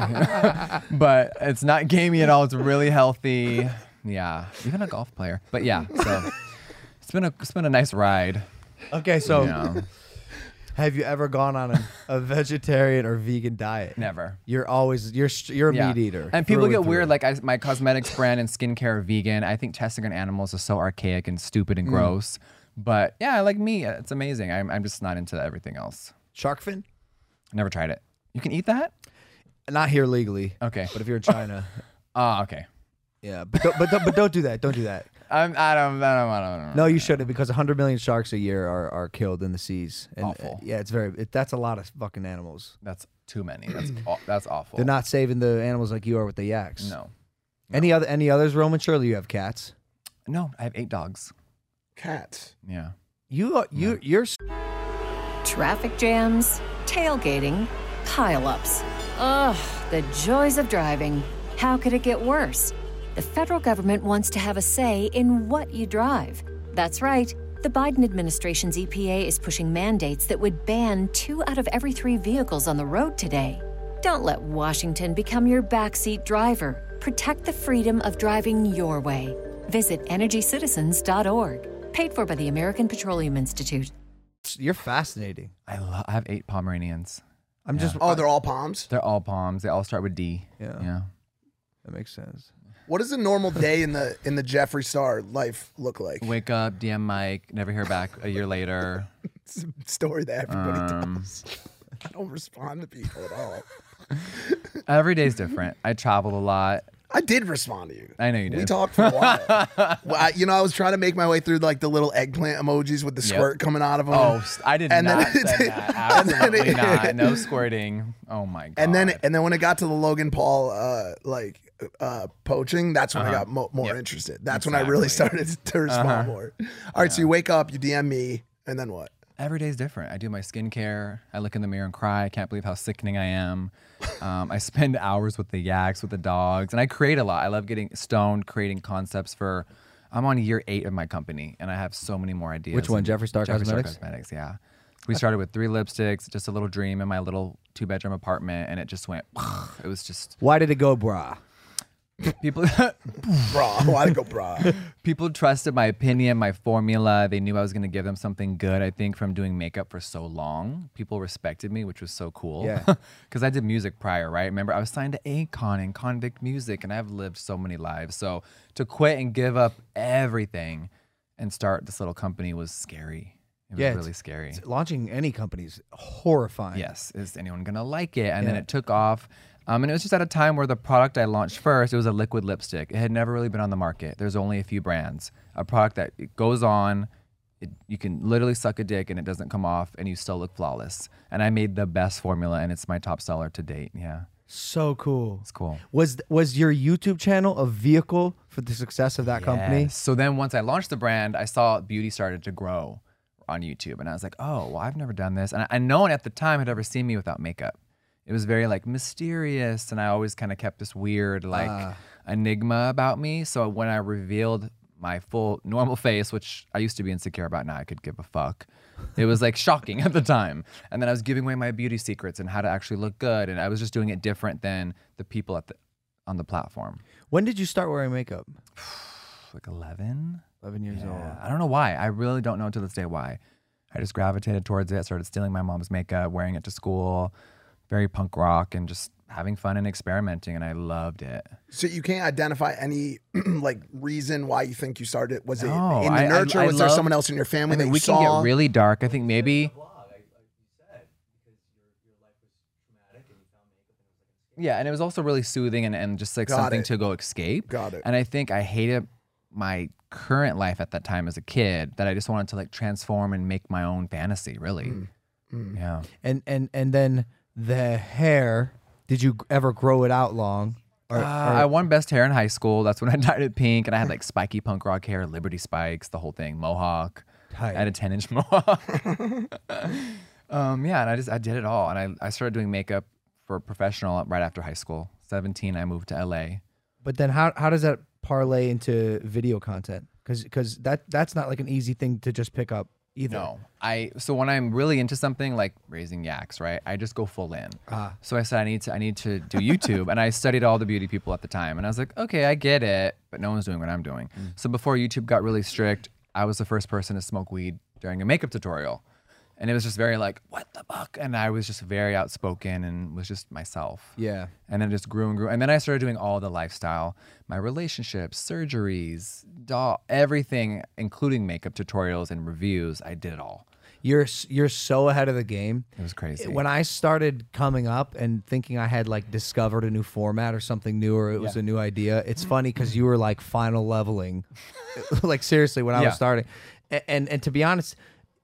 my. But it's not gamey at all. It's really healthy. Yeah, even a golf player. But yeah, so it's been a it's been a nice ride. Okay, so Yeah. have you ever gone on a, a vegetarian or vegan diet? Never. You're always you're st- you're a Yeah. meat eater. And people through get and weird. through. Like I, my cosmetics brand and skincare are vegan. I think testing on animals is so archaic and stupid and gross. But yeah, I like meat. It's amazing. I'm I'm just not into everything else. shark fin? Never tried it. You can eat that? Not here legally. Okay. But if you're in China, Oh, okay. yeah. But don't, but don't, but don't do that. Don't do that. I'm, I don't. I don't. I don't know. No, you shouldn't, because one hundred million sharks a year are, are killed in the seas. And, Awful. uh, yeah, it's very. It, that's a lot of fucking animals. That's too many. That's aw- that's awful. They're not saving the animals like you are with the yaks. No. Any other any others, Roman? Surely you have cats. No. I have eight dogs. Cats. Yeah. You are, you you're s- Traffic jams, tailgating, pileups. Ugh, the joys of driving. How could it get worse? The federal government wants to have a say in what you drive. That's right. The Biden administration's E P A is pushing mandates that would ban two out of every three vehicles on the road today. Don't let Washington become your backseat driver. Protect the freedom of driving your way. Visit energy citizens dot org. Paid for by the American Petroleum Institute. you're fascinating. I love. I have eight Pomeranians. I'm Yeah. just. Oh, they're all palms. They're all Poms. They all start with D. Yeah. Yeah. That makes sense. What does a normal day in the in the Jeffree Star life look like? Wake up, D M Mike, never hear back a year later. It's a story that everybody Um, does. I don't respond to people at all. Every day's different. I travel a lot. I did respond to you. I know you We did. talked for a while. Well, I, you know, I was trying to make my way through like the little eggplant emojis with the Yep. squirt coming out of them. Oh, s- I did And then not it- send that. and then Absolutely it- not. No squirting. Oh my god. and then and then when it got to the Logan Paul uh, like uh, poaching, that's when I Uh-huh. got mo- more Yep. interested. That's when I really started to respond Uh-huh. more. All right, so you wake up, you D M me, and then what? Every day's different. I do my skincare. I look in the mirror and cry. I can't believe how sickening I am. Um, I spend hours with the yaks, with the dogs, and I create a lot. I love getting stoned, creating concepts for. I'm on year eight of my company, and I have so many more ideas. Which one, And Jeffree Star Jeffree Cosmetics? Cosmetics, yeah. We started with three lipsticks, just a little dream in my little two-bedroom apartment, and it just went. It was just Why did it go, brah? people. Brah, why'd it go brah? People trusted my opinion, my formula. They knew I was going to give them something good. I think from doing makeup for so long, people respected me, which was so cool. Yeah. Because I did music prior, right? Remember, I was signed to Akon and Convict Music, and I've lived so many lives. So to quit and give up everything and start this little company was scary. It was Yeah, it's- really scary. It's- launching any company is horrifying. Yes, is anyone gonna like it? And then Yeah. it took off. Um, and it was just at a time where the product I launched first, it was a liquid lipstick. It had never really been on the market. There's only a few brands. A product that it goes on, it, you can literally suck a dick and it doesn't come off and you still look flawless. And I made the best formula and it's my top seller to date. Yeah, So cool. it's cool. Was was your YouTube channel a vehicle for the success of that company? Yes. So then once I launched the brand, I saw beauty started to grow on YouTube. And I was like, oh, well, I've never done this. And, I, and no one at the time had ever seen me without makeup. It was very like mysterious. And I always kind of kept this weird like Ah. enigma about me. So when I revealed my full normal face, which I used to be insecure about, now I could give a fuck. It was like shocking at the time. And then I was giving away my beauty secrets and how to actually look good. And I was just doing it different than the people at the on the platform. When did you start wearing makeup? Like eleven? eleven years old. Yeah, I don't know why. I really don't know to this day why. I just gravitated towards it, started stealing my mom's makeup, wearing it to school, very punk rock, and just having fun and experimenting, and I loved it. So you can't identify any like reason why you think you started. Was it No, in the I- I- nurture? I was there love- someone else in your family I mean, that you we saw? can get really dark. I think maybe. Yeah, and it was also really soothing and, and just like Got something it. to go escape. Got it. And I think I hated my current life at that time as a kid, that I just wanted to like transform and make my own fantasy, really. Mm. Yeah. And and and then the hair. Did you ever grow it out long? Or, Uh, I won best hair in high school. That's when I dyed it pink, and I had like spiky punk rock hair, Liberty spikes, the whole thing, mohawk. Tight. I had a ten inch mohawk. um, yeah, and I just I did it all, and I I started doing makeup for professional right after high school. seventeen, I moved to L A. But then how how does that parlay into video content? Because because that that's not like an easy thing to just pick up either. No, I so when I'm really into something like raising yaks, right? I just go full in. Ah. So I said I need to I need to do YouTube, and I studied all the beauty people at the time, and I was like, okay, I get it, but no one's doing what I'm doing. Mm. So before YouTube got really strict, I was the first person to smoke weed during a makeup tutorial, and it was just very like, what the fuck? And I was just very outspoken and was just myself. Yeah. And then it just grew and grew. And then I started doing all the lifestyle, my relationships, surgeries, doll, everything, including makeup tutorials and reviews. I did it all. You're s- you're so ahead of the game. It was crazy. When I started coming up and thinking I had like discovered a new format or something new, or it was Yeah. a new idea, it's funny because you were like final leveling, like seriously when I Yeah. was starting, and, and and to be honest,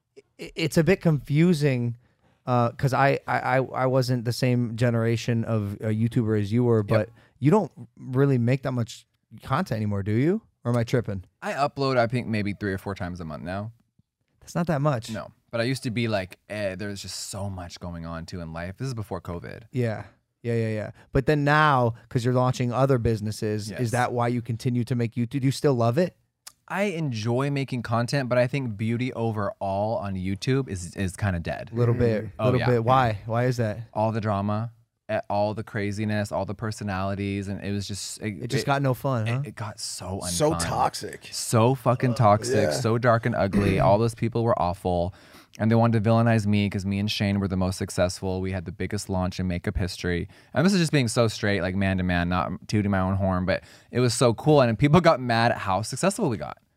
i- it's a bit confusing because I, I I I wasn't the same generation of a YouTuber as you were, but you don't really make that much content anymore, do you? Or am I tripping? I upload, I think, maybe three or four times a month now. That's not that much. No. But I used to be like, eh, there's just so much going on too in life. This is before COVID. Yeah. Yeah, yeah, yeah. But then now, because you're launching other businesses, Yes. is that why you continue to make YouTube? Do you still love it? I enjoy making content, but I think beauty overall on YouTube is is kind of dead. A little bit. A Oh, little yeah. bit. Why? Why is that? All the drama, eh, all the craziness, all the personalities, and it was just it, It just got no fun, huh? it, it got so unfun. So toxic. so fucking toxic, yeah. so dark and ugly. All those people were awful. And they wanted to villainize me because me and Shane were the most successful. We had the biggest launch in makeup history. And this is just being so straight, like man to man, not tooting my own horn, but it was so cool. And people got mad at how successful we got.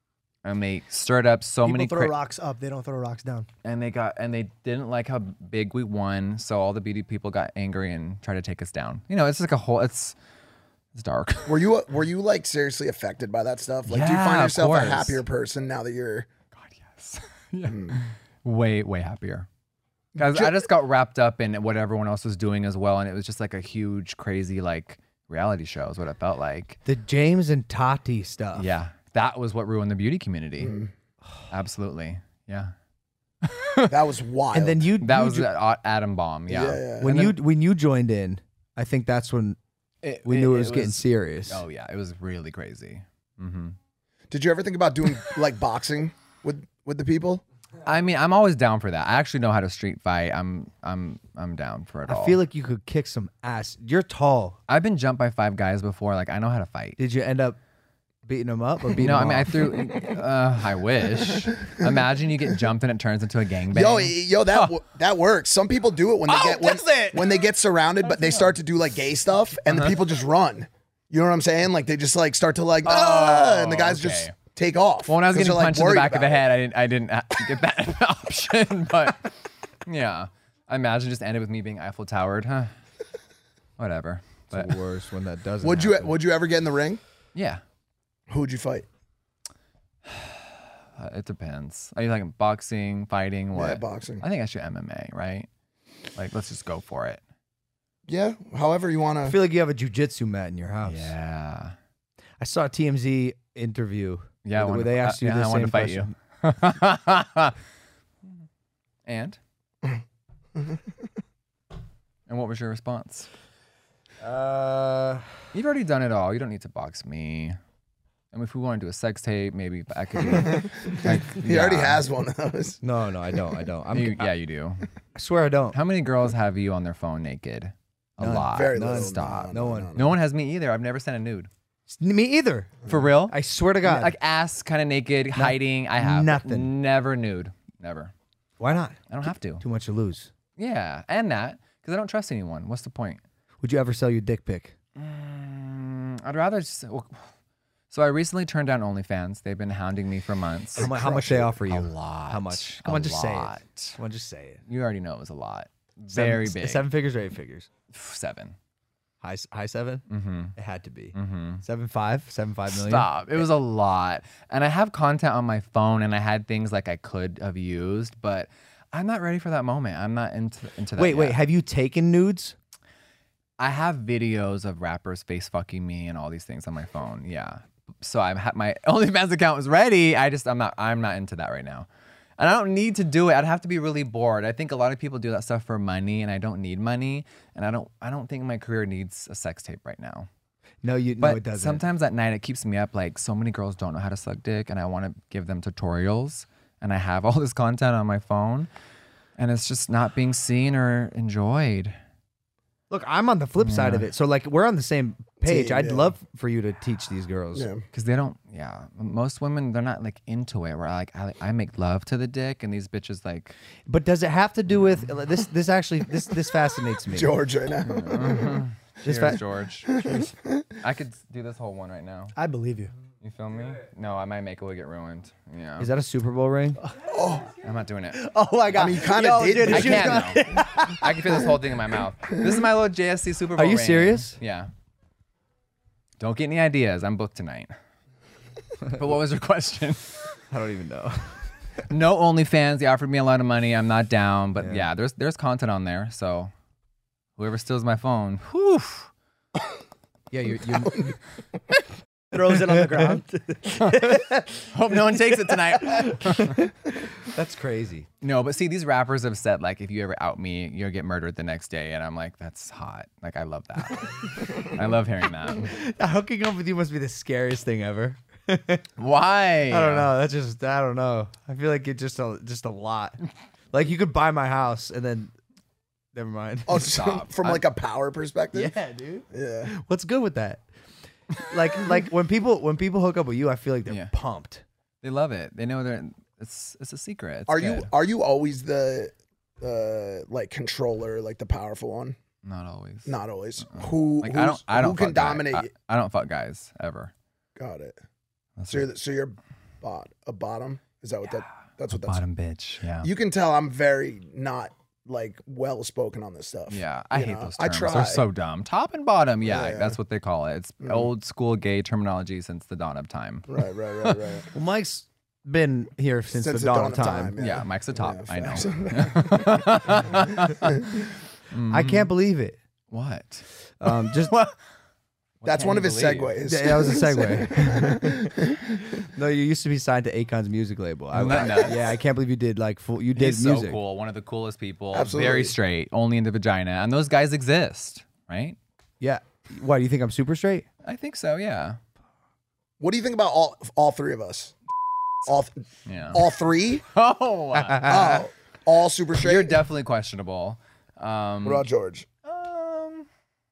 And they stirred up so People many throw cra- rocks up. They don't throw rocks down. and they got and they didn't like how big we won. So all the beauty people got angry and tried to take us down. You know, it's like a whole it's it's dark. Were you were you like seriously affected by that stuff? Like, do you Yeah, find of yourself a course. happier person now that you're? God, yes. yeah. Way, way happier. Guys, I just got wrapped up in what everyone else was doing as well. And it was just like a huge, crazy, like reality show is what it felt like. The James and Tati stuff. Yeah. That was what ruined the beauty community. Absolutely. Yeah. That was wild. And then you That you was jo- the atom bomb. Yeah. Yeah, yeah. when And you then when you joined in, I think that's when it- we it- knew it it was getting serious. Oh, yeah. It was really crazy. hmm Did you ever think about doing like boxing with with the people? I mean, I'm always down for that. I actually know how to street fight. I'm, I'm, I'm down for it all. I feel like you could kick some ass. You're tall. I've been jumped by five guys before. Like I know how to fight. Did you end up beating them up or beating No, I them mean I off? threw. Uh, I wish. Imagine you get jumped and it turns into a gangbang. Yo, yo, that w- that works. Some people do it when they Oh, get when, does it? when they get surrounded, but they start to do like gay stuff, and Uh-huh. the people just run. You know what I'm saying? Like they just like start to like, ah, and the guys just Oh, okay. take off. Well, when I was 'cause getting they're, like, punched in the worried back of the about it. head, I didn't. I didn't ha- get that option. But yeah, I imagine just ended with me being Eiffel Towered. Huh? Whatever. But It's worse when that doesn't. Would you happen. would you ever get in the ring? yeah, Who would you fight? uh, it depends. Are you like boxing, fighting, what? Yeah, boxing. I think I should M M A, right? Like, let's just go for it. Yeah, however you want I to. feel like you have a jujitsu mat in your house. Yeah. I saw a T M Z interview. Yeah, I where, wanted where they to- asked uh, you yeah, the I same wanted to fight question. you. And? And what was your response? Uh, You've already done it all. You don't need to box me. I mean, if we want to do a sex tape, maybe I could do like, He already yeah. has one of those. no, no, I don't. I don't. I'm, You, I, yeah, you do. I swear I don't. How many girls have you on their phone naked? A None. lot. Very None. little. Stop. No one. No one has me either. I've never sent a nude. Me either. For real? I swear to God. Like ass kind of naked, hiding. I have. nothing. Never nude. Never. Why not? I don't have to. Too much to lose. Yeah, and that because I don't trust anyone. What's the point? Would you ever sell your dick pic? Mm, I'd rather just. So I recently turned down OnlyFans. They've been hounding me for months. How, mu- how much they offer you? A lot. How much? Come A on, just say lot. it. Come on, just say it. You already know it was a lot. Very Seven- big. Seven figures or eight figures? Seven. High s- high seven? Mm-hmm. It had to be. Mm-hmm. Seven five? Seven five million? Stop. It was a lot. And I have content on my phone and I had things like I could have used, but I'm not ready for that moment. I'm not into into that. Wait, wait. yet. Have you taken nudes? I have videos of rappers face fucking me and all these things on my phone. Yeah. So I've had my OnlyFans account was ready. I just I'm not I'm not into that right now. And I don't need to do it. I'd have to be really bored. I think a lot of people do that stuff for money and I don't need money. And I don't I don't think my career needs a sex tape right now. No, you. But no, it doesn't. sometimes at night it keeps me up. Like so many girls don't know how to suck dick, and I want to give them tutorials. and I have all this content on my phone, and it's just not being seen or enjoyed. Look, I'm on the flip side of it. So like we're on the same page. Team, I'd yeah. love for you to teach these girls. Yeah. Because they don't, yeah. Most women, they're not like into it. Where like I, I make love to the dick, and these bitches like. But does it have to do with this? This actually this this fascinates me. George right now. This Cheers, fa- George. I could do this whole one right now. I believe you. You feel me? No, I my makeup will get ruined. Yeah. Is that a Super Bowl ring? I'm not doing it. Oh my god. I mean, you kind of did. I didn't you? can't though. I can feel this whole thing in my mouth. This is my little J S C Super Bowl Are you ring. serious? Yeah. Don't get any ideas. I'm booked tonight. But what was your question? I don't even know. No OnlyFans. They offered me a lot of money. I'm not down. But yeah, yeah there's there's content on there. So whoever steals my phone, whew. Yeah, you're. you're Throws it on the ground. Hope no one takes it tonight. That's crazy. No, but see, these rappers have said like, if you ever out me, you'll get murdered the next day, and I'm like, that's hot. Like, I love that. I love hearing that. Hooking up with you must be the scariest thing ever. Why? I don't know. That's just I don't know. I feel like it's just a just a lot. Like you could buy my house and then never mind. Oh, so from like a power perspective. Yeah, dude. Yeah. What's good with that? Like like when people when people hook up with you, I feel like they're Yeah. pumped. They love it. They know they're. It's it's a secret. It's Are you good. are you always the uh like controller, like the powerful one? Not always. Not always. Who Like who's- I don't. I don't. who can fuck guy- dominate? I, I don't fuck guys ever. Got it. That's So you're, the- so you're bot a bottom. Is that what that? That's what that's. bottom bitch. Yeah. You can tell I'm very not like well spoken on this stuff. Yeah, I You hate know, those I terms. try. They're so dumb. Top and bottom. Yeah, Yeah, yeah. that's what they call it. It's Mm. old school gay terminology since the dawn of time. Right, right, right, right. Well, Mike's been here since, the dawn, of time. Yeah, Mike's the top. Yeah, I know. facts. I can't believe it. What? Um, just That's can't one of you his believe? segues. Yeah, that was a segue. No, you used to be signed to Akon's music label. I, Isn't that nuts? yeah, I can't believe you did like full. You did He's music. so cool. One of the coolest people. Absolutely. Very straight. Only in the vagina. And those guys exist, right? Yeah. Why do you think I'm super straight? I think so. Yeah. What do you think about all all three of us? All th- Yeah. all three? Oh. Oh, all super straight. You're definitely questionable. Um, What about George? um,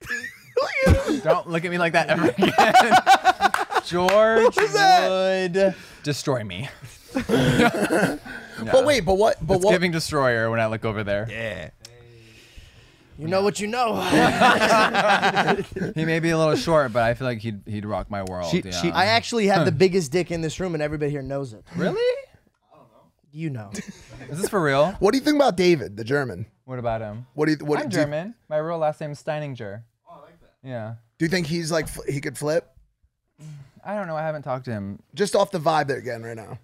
don't look at me like that ever again. George would destroy me. But wait, but what? But It's what? giving destroyer when I look over there. Yeah. You know what you know. He may be a little short, but I feel like he'd he'd rock my world. She- yeah. she- I actually have the biggest dick in this room, and everybody here knows it. really? You know. Is this for real? What do you think about David, the German? What about him? What do you? What I'm do you, German. My real last name is Steininger. Oh, I like that. Yeah. do you think he's like fl- he could flip? I don't know. I haven't talked to him. Just off the vibe there again right now.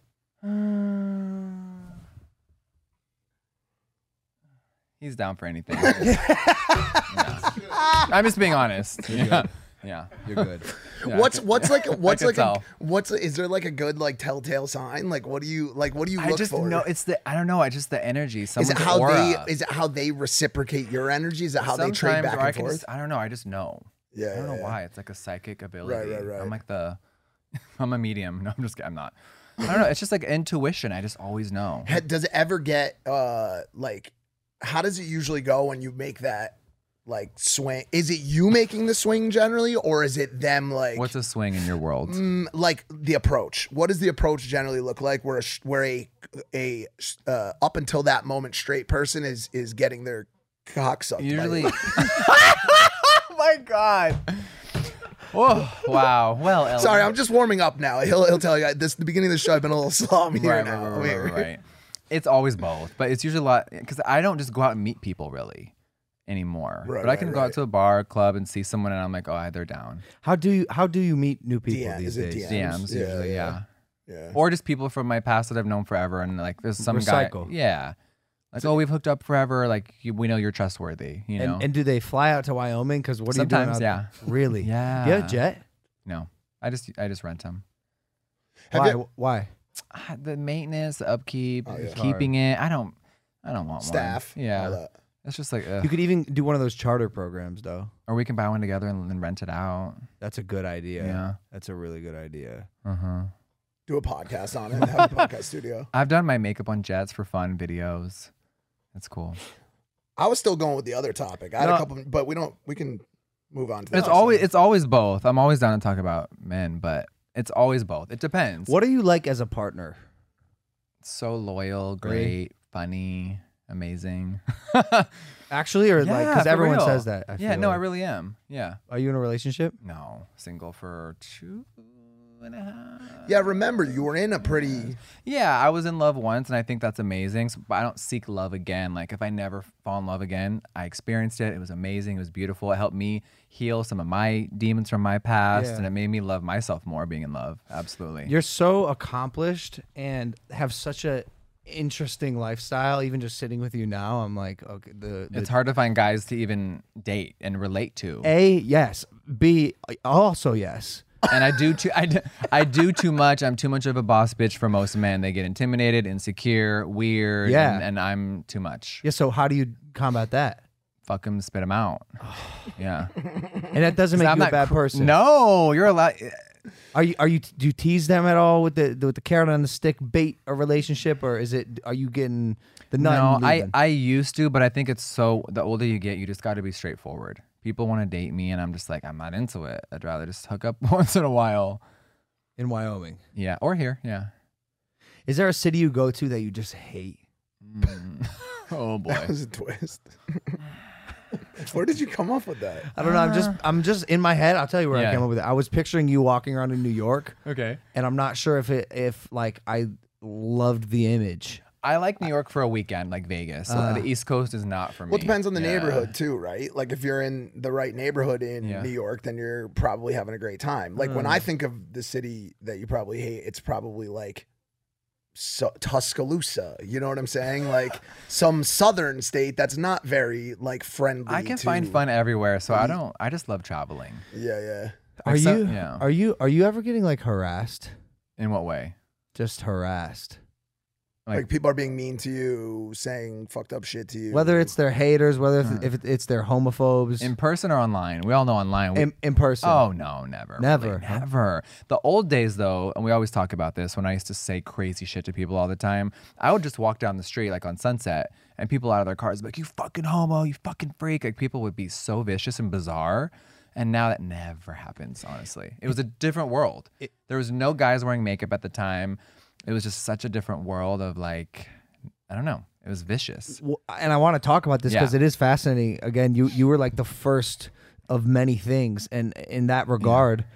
He's down for anything. Yeah. I'm just being honest. Yeah. Yeah. You're good. Yeah. What's what's like what's could like a, tell. what's is there like a good like telltale sign? Like what do you like what do you I look just for? know it's the I don't know. I just the energy. is Someone's it how aura. they is it how they reciprocate your energy? Is it how they trade Sometimes, back or I and can forth? just I don't know. I just know. Yeah, I don't know yeah, why. It's like a psychic ability. right, right. I'm like the I'm a medium. No, I'm just kidding. I'm not. I don't know. It's just like intuition. I just always know. Ha- Does it ever get uh like how does it usually go when you make that like swing? Is it you making the swing generally, or is it them like What's a swing in your world? mm, like the approach? What does the approach generally look like? Where a sh- where a a uh, up until that moment straight person is is getting their cock sucked. by Usually. you? Oh my god. Oh wow. Well, Ellen. Sorry, I'm just warming up now. He'll he'll tell you this. The beginning of the show, I've been a little slow. I'm here right, now. right, I'm right, here. right, right. It's always both, but it's usually a lot because I don't just go out and meet people really anymore. Right, but I can right, go right. out to a bar, club, and see someone, and I'm like, oh, they're down. How do you how do you meet new people D M, these is it days? D M? D Ms Yeah, usually, yeah. yeah. Yeah. Or just people from my past that I've known forever, and like there's some Recycle. guy, yeah, like oh, we've hooked up forever. Like you, we know you're trustworthy, you know. And, and do they fly out to Wyoming? Because what are Sometimes, you doing? out yeah. there? Really? Yeah. You have a jet? no, I just I just rent them. Have Why? you- Why? Ah, The maintenance, the upkeep, Oh, yeah. keeping it. I don't. I don't want Staff. one. Yeah, all that. it's just like, ugh. You could even do one of those charter programs, though. or we can buy one together and then rent it out. That's a good idea. Yeah. That's a really good idea. Uh huh. do a podcast on it. Have a podcast studio. I've done my makeup on jets for fun videos. It's cool. I was still going with the other topic. I had No. a couple, but we don't. We can move on to that. It's always it's always both. I'm always down to talk about men, but it's always both. It depends. What are you like as a partner? So loyal, great, funny, amazing. Actually, or like Yeah, because for everyone real. says that. I yeah, feel no, I like. really am. Yeah. Are you in a relationship? No, single for two and a half. Yeah, remember you were in a pretty. Yeah, I was in love once, and I think that's amazing. So, but I don't seek love again. Like if I never fall in love again, I experienced it. It was amazing. It was beautiful. It helped me heal some of my demons from my past, Yeah. and it made me love myself more. Being in love, absolutely. You're so accomplished and have such a interesting lifestyle. Even just sitting with you now, I'm like, okay, the, the It's hard to find guys to even date and relate to. A, yes. B, also yes. And I do too. I do, I do too much. I'm too much of a boss bitch for most men. They get intimidated, insecure, weird. Yeah. And, and I'm too much. Yeah. So how do you combat that? Fuck them, spit them out. Yeah. And that doesn't make I'm you a not bad cr- person. No, you're allowed. Are you? Are you? Do you tease them at all with the with the carrot on the stick bait a relationship, or is it? Are you getting the nut? No, and I, leaving? I used to, but I think it's so. The older you get, you just got to be straightforward. People want to date me, and I'm just like, I'm not into it. I'd rather just hook up once in a while. in Wyoming. Yeah, or here. Yeah. Is there a city you go to that you just hate? Mm. Oh boy. That was a twist. Where did you come up with that? I don't know. I'm just I'm just in my head. I'll tell you where I Yeah. came up with it. I was picturing you walking around in New York, Okay. and I'm not sure if it if like I loved the image. I like New York for a weekend, like Vegas. So Uh. the East Coast is not for me. Well, it depends on the Yeah. neighborhood too, right? Like if you're in the right neighborhood in Yeah. New York, then you're probably having a great time. Like when I think of the city that you probably hate, it's probably like so, Tuscaloosa. You know what I'm saying? Like some southern state that's not very like friendly. I can to- find fun everywhere, so I don't. I just love traveling. Yeah, yeah. Are Like, so- you? yeah. Are you? Are you ever getting like harassed? In what way? Just harassed. Like, Like- people are being mean to you, saying fucked up shit to you. Whether it's their haters, whether if, if it- it's their homophobes, In person or online? We all know online. We, in, in person. Oh no, never. Never, really, huh? never. The old days though, and we always talk about this, when I used to say crazy shit to people all the time, I would just walk down the street like on Sunset and people out of their cars would be like, you fucking homo, you fucking freak. Like people would be so vicious and bizarre. And now that never happens, honestly. It was a different world. There was no guys wearing makeup at the time. It was just such a different world of like, I don't know. It was vicious. Well, and I want to talk about this because Yeah. it is fascinating. Again, you you were like the first of many things, and in that regard,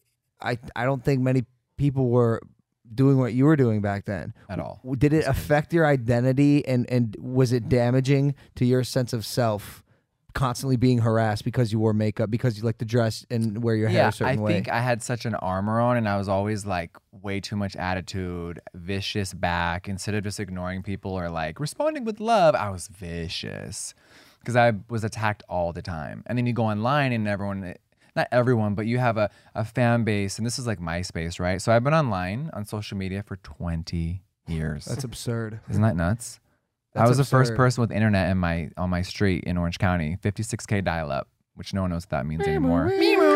I I don't think many people were doing what you were doing back then At all. W- Did it affect your identity, and and was it damaging to your sense of self? Constantly being harassed because you wore makeup, because you like to dress and wear your hair Yeah, a certain I way. think I had such an armor on, and I was always like way too much attitude, vicious back. Instead of just ignoring people or like responding with love, I was vicious because I was attacked all the time. And then you go online, and everyone, not everyone, but you have a, a fan base, and this is like MySpace, right? So I've been online on social media for twenty years. That's absurd. Isn't that nuts? I That's was the first absurd. person with internet in my on my street in Orange County, fifty-six K dial-up, which no one knows what that means anymore.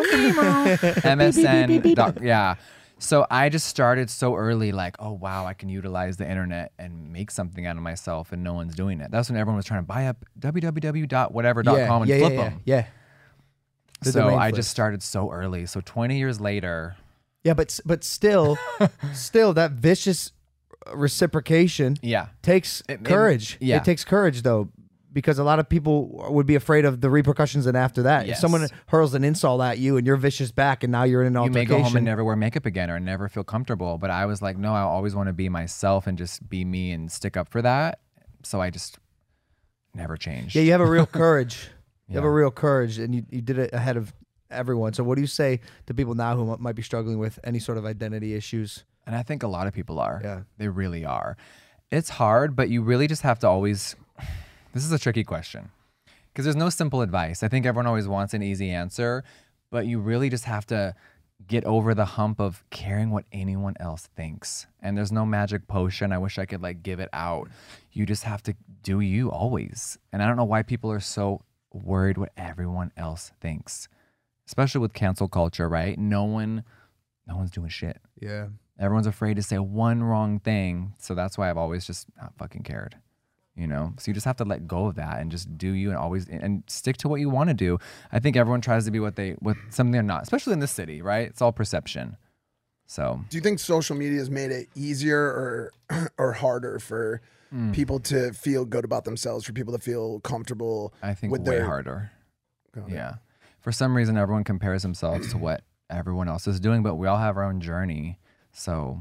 M S N. doc- yeah. So I just started so early, like, oh wow, I can utilize the internet and make something out of myself, and no one's doing it. That's when everyone was trying to buy up w w w dot whatever dot com and yeah, flip yeah, them. Yeah, yeah. The So domain I flips. just started so early. So twenty years later, Yeah, but s- but still, still that vicious reciprocation yeah, takes It- it- courage. yeah. It takes courage though, because a lot of people would be afraid of the repercussions. And after that, if Yes. someone hurls an insult at you and you're vicious back, and now you're in an you may altercation, go home and never wear makeup again or never feel comfortable. But I was like, no, I always want to be myself and just be me and stick up for that. So I just never changed. yeah, you have a real courage. You have a Yeah. real courage, and you, you did it ahead of everyone. So what do you say to people now who m- might be struggling with any sort of identity issues? And I think a lot of people are. Yeah. They really are. It's hard, but you really just have to always. This is a tricky question because there's no simple advice. I think everyone always wants an easy answer, but you really just have to get over the hump of caring what anyone else thinks. And there's no magic potion. I wish I could like give it out. You just have to do you always. And I don't know why people are so worried what everyone else thinks, especially with cancel culture, right? No one, no one's doing shit. Yeah. Everyone's afraid to say one wrong thing. So that's why I've always just not fucking cared. You know, so you just have to let go of that and just do you and always and stick to what you want to do. I think everyone tries to be what they what something they're not, especially in this city, right? It's all perception. So, do you think social media has made it easier or or harder for mm. people to feel good about themselves, for people to feel comfortable? I think with way their... harder. Yeah, for some reason, everyone compares themselves to what everyone else is doing, but we all have our own journey. So,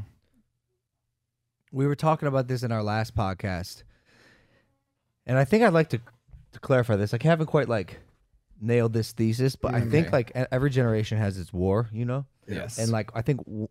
we were talking about this in our last podcast. And I think I'd like to to clarify this. Like, I haven't quite like nailed this thesis, but okay. I think like every generation has its war, you know? Yes. And like I think w-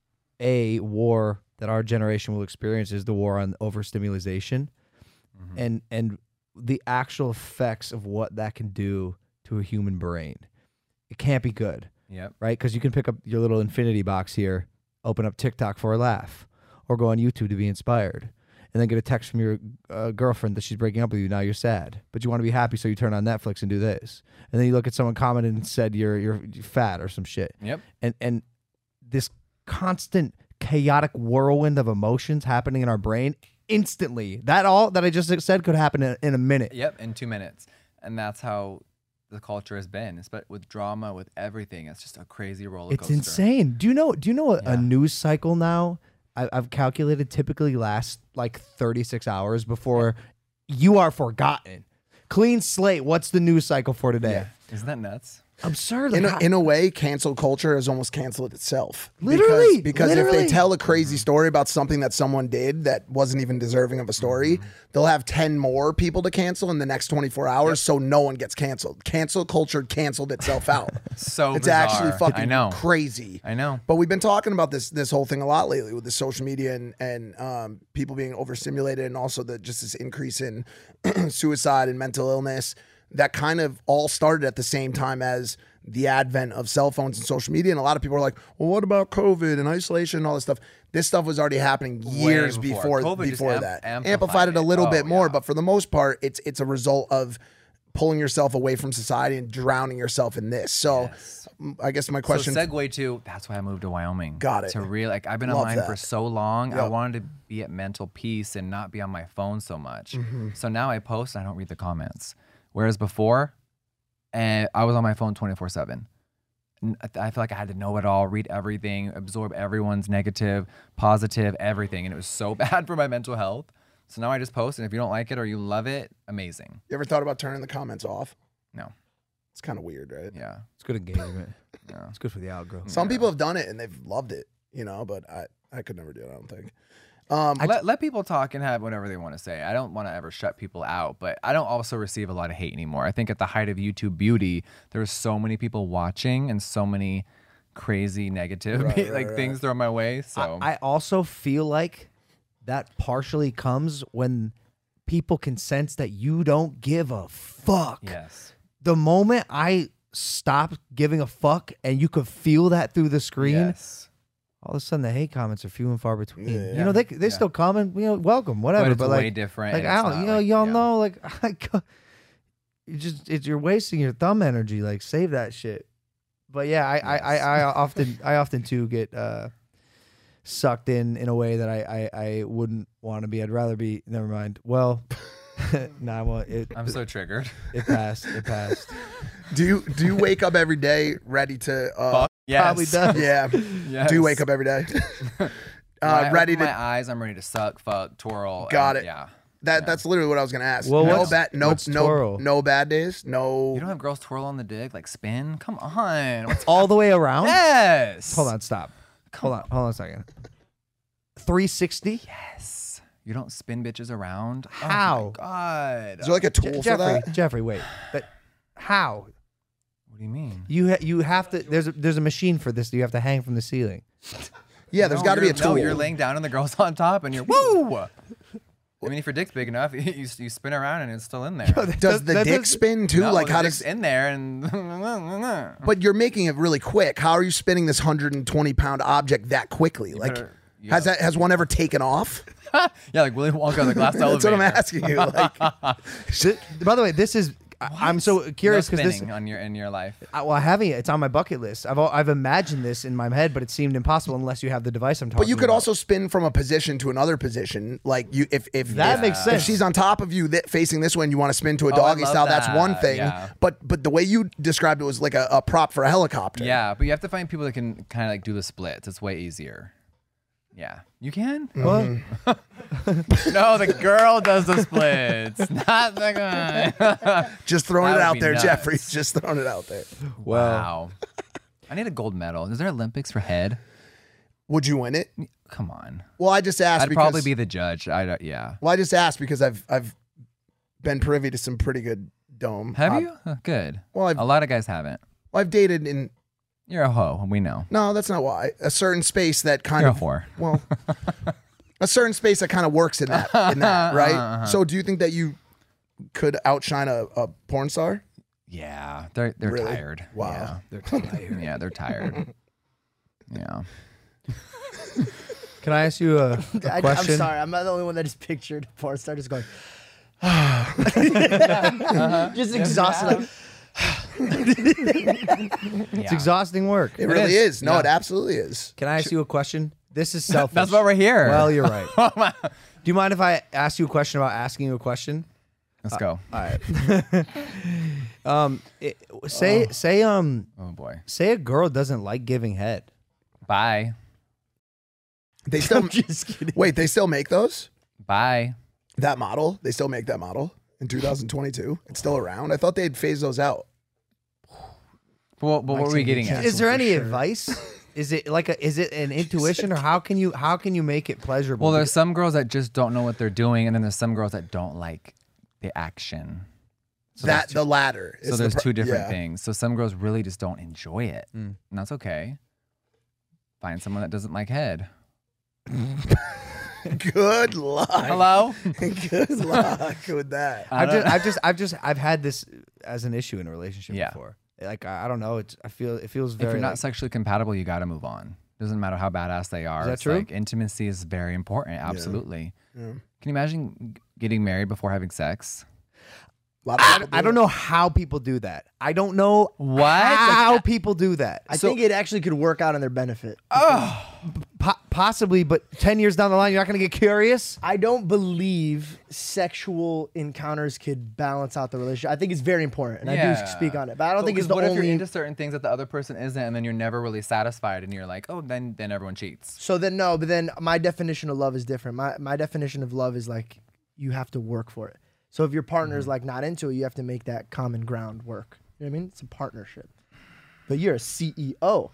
a war that our generation will experience is the war on overstimulation, mm-hmm. and and the actual effects of what that can do to a human brain. It can't be good. Yep. Right? Because you can pick up your little infinity box here, open up TikTok for a laugh, or go on YouTube to be inspired. And then get a text from your uh, girlfriend that she's breaking up with you. Now you're sad, but you want to be happy, so you turn on Netflix and do this. And then you look at someone commented and said you're you're, you're fat or some shit. Yep. And and this constant chaotic whirlwind of emotions happening in our brain instantly. That all that I just said could happen in, in a minute. Yep, in two minutes. And that's how the culture has been. It's but with drama, with everything, it's just a crazy roller It's coaster. insane. Do you know? Do you know a, Yeah. a news cycle now? I've calculated typically lasts like thirty-six hours before you are forgotten. Clean slate. What's the news cycle for today? Yeah. Isn't that nuts? Absurd. In Like, a, how- in a way, cancel culture has almost canceled itself. Literally, Because, because literally. if they tell a crazy story about something that someone did that wasn't even deserving of a story, Mm-hmm. they'll have ten more people to cancel in the next twenty-four hours, so no one gets canceled. Cancel culture canceled itself out. So It's bizarre. actually fucking I know. crazy. I know. But we've been talking about this this whole thing a lot lately with the social media and and um, people being overstimulated, and also the just this increase in suicide and mental illness that kind of all started at the same time as the advent of cell phones and social media. And a lot of people are like, well, what about COVID and isolation and all this stuff? This stuff was already happening years Way before before. COVID just before amp- that. amplified Amplified it a it. little Oh, bit more, yeah. but for the most part, it's it's a result of pulling yourself away from society and drowning yourself in this. So Yes. I guess my question So segue to that's why I moved to Wyoming. Got it. To really like I've been Love online that. for so long. I Yep. wanted to be at mental peace and not be on my phone so much. Mm-hmm. So now I post and I don't read the comments. Whereas before, and I was on my phone twenty-four seven. I feel like I had to know it all, read everything, absorb everyone's negative, positive, everything. And it was so bad for my mental health. So now I just post, and if you don't like it or you love it, amazing. You ever thought about turning the comments off? No. It's kind of weird, right? Yeah. It's good engagement. Yeah. It's good for the algo. Some people have done it and they've loved it, you know, but I, I could never do it, I don't think. Um, let, let people talk and have whatever they want to say. I don't want to ever shut people out, but I don't also receive a lot of hate anymore. I think at the height of YouTube beauty, there were so many people watching and so many crazy negative Right, right, like right. things thrown my way. So I, I also feel like that partially comes when people can sense that you don't give a fuck. yes, The moment I stopped giving a fuck and you could feel that through the screen, yes. all of a sudden the hate comments are few and far between. Yeah. You know, they they Yeah. still comment, you know, welcome, whatever. But it's But, way like, different. like and it's Al, not you know, like- y'all yeah. know, like, I go, you just it's you're wasting your thumb energy. Like, save that shit. But yeah, I I, I, I often I often too get uh, sucked in in a way that I I, I wouldn't want to be. I'd rather be. Never mind. Well, nah, I want it. I'm so triggered. It passed. It passed. do you do you wake up every day ready to? Uh, Fuck. Yes. Probably does. Yeah. Yes. Do you wake up every day? When uh, I ready open to? my eyes, I'm ready to suck, fuck, twirl. Got and- it. Yeah. That that's literally what I was gonna ask. Well, no what's- bad, no what's no twirl? no bad days. No. You don't have girls twirl on the dick, like spin? Come on. What's All the way around. yes. Hold on. Stop. Hold on. Hold on a second. three sixty. Yes. You don't spin bitches around? How? Oh my God. Is there like a tool Je- for Jeffrey. that? Jeffrey, wait. But how? What do you mean? You ha- you have to. There's a, there's a machine for this that you have to hang from the ceiling. Yeah, there's No, got to be a you're- tool. No, you're laying down and the girl's on top and you're woo. I mean, if your dick's big enough, you, you, you spin around and it's still in there. Does the that dick does- spin too? No, like the how dick's does? in there and But you're making it really quick. How are you spinning this one hundred twenty pound object that quickly? Like, better- you has gotta- that has one ever taken off? yeah, like Willy Wonka on the glass elevator. That's what I'm asking you. Like, Th- By the way, this is I, I'm so curious no because this. spinning on your in your life. I, well, having it, it's on my bucket list. I've al- I've imagined this in my head, but it seemed impossible unless you have the device I'm talking about. But you could also spin from a position to another position. Like you, if if That if, makes if sense. she's on top of you, th- facing this way, and you want to spin to a Oh, I doggy love style, that's that. one thing. Yeah. But but the way you described it was like a, a prop for a helicopter. Yeah, but you have to find people that can kind of like do the splits. It's way easier. Yeah, you can. What? No, the girl does the splits, not the guy. Just throwing That it would out be there, nuts. Jeffrey. Just throwing it out there. Wow. I need a gold medal. Is there Olympics for head? Would you win it? Come on. Well, I just asked. I'd because, probably be the judge. I don't- yeah. Well, I just asked because I've I've been privy to some pretty good dome. Have I've- you? Oh, good. Well, I've, A lot of guys haven't. well, I've dated in. You're a hoe. We know. No, that's not why. A certain space that kind You're a of. whore. Well, a certain space that kind of works in that, in that, right? So, do you think that you could outshine a, a porn star? Yeah, they're they're Really? tired. Wow. Yeah. They're tired. Yeah, they're tired. Yeah. Can I ask you a, a I, I'm question? sorry. I'm not the only one that just pictured a porn star just going, just exhausted. Like, It's exhausting work. It, really is. is. No, Yeah. it absolutely is. Can I ask you a question? This is selfish. That's why we're here. Well, you're right. Do you mind if I ask you a question about asking you a question? Let's go. All right. um, it, say say um Oh boy. say a girl doesn't like giving head. Bye. They still just kidding. wait. They still make those. Bye. That model. They still make that model in two thousand twenty-two. It's still around. I thought they'd phase those out. Well, but what were we getting at? Is there for any sure. advice? Is it like a is it an intuition or how can you how can you make it pleasurable? Well, there's some girls that just don't know what they're doing, and then there's some girls that don't like the action. So that there's the latter. So is the there's pro- two different yeah. things. So some girls really just don't enjoy it, Mm. and that's okay. Find someone that doesn't like head. Good luck. Hello. Good luck with that. I I've don't- just I've just I've just I've had this as an issue in a relationship Yeah. before. Like I, I don't know. It's I feel it feels very. if you're not like- sexually compatible, you got to move on. Doesn't matter how badass they are. Is that It's true? Like, intimacy is very important. Absolutely. Yeah. Can you imagine g- getting married before having sex? A lot of I, people I do don't it. know how people do that. I don't know What? how people do that. I So- think it actually could work out in their benefit. Oh, Po- possibly, but ten years down the line, you're not going to get curious. I don't believe sexual encounters could balance out the relationship. I think it's very important, and I Yeah. do speak on it. But I don't So, think it's 'cause the what if only. you're into certain things that the other person isn't, and then you're never really satisfied, and you're like, oh, then then everyone cheats. So then no, but then my definition of love is different. My my definition of love is like you have to work for it. So if your partner is like not into it, you have to make that common ground work. You know what I mean? It's a partnership. But you're a C E O.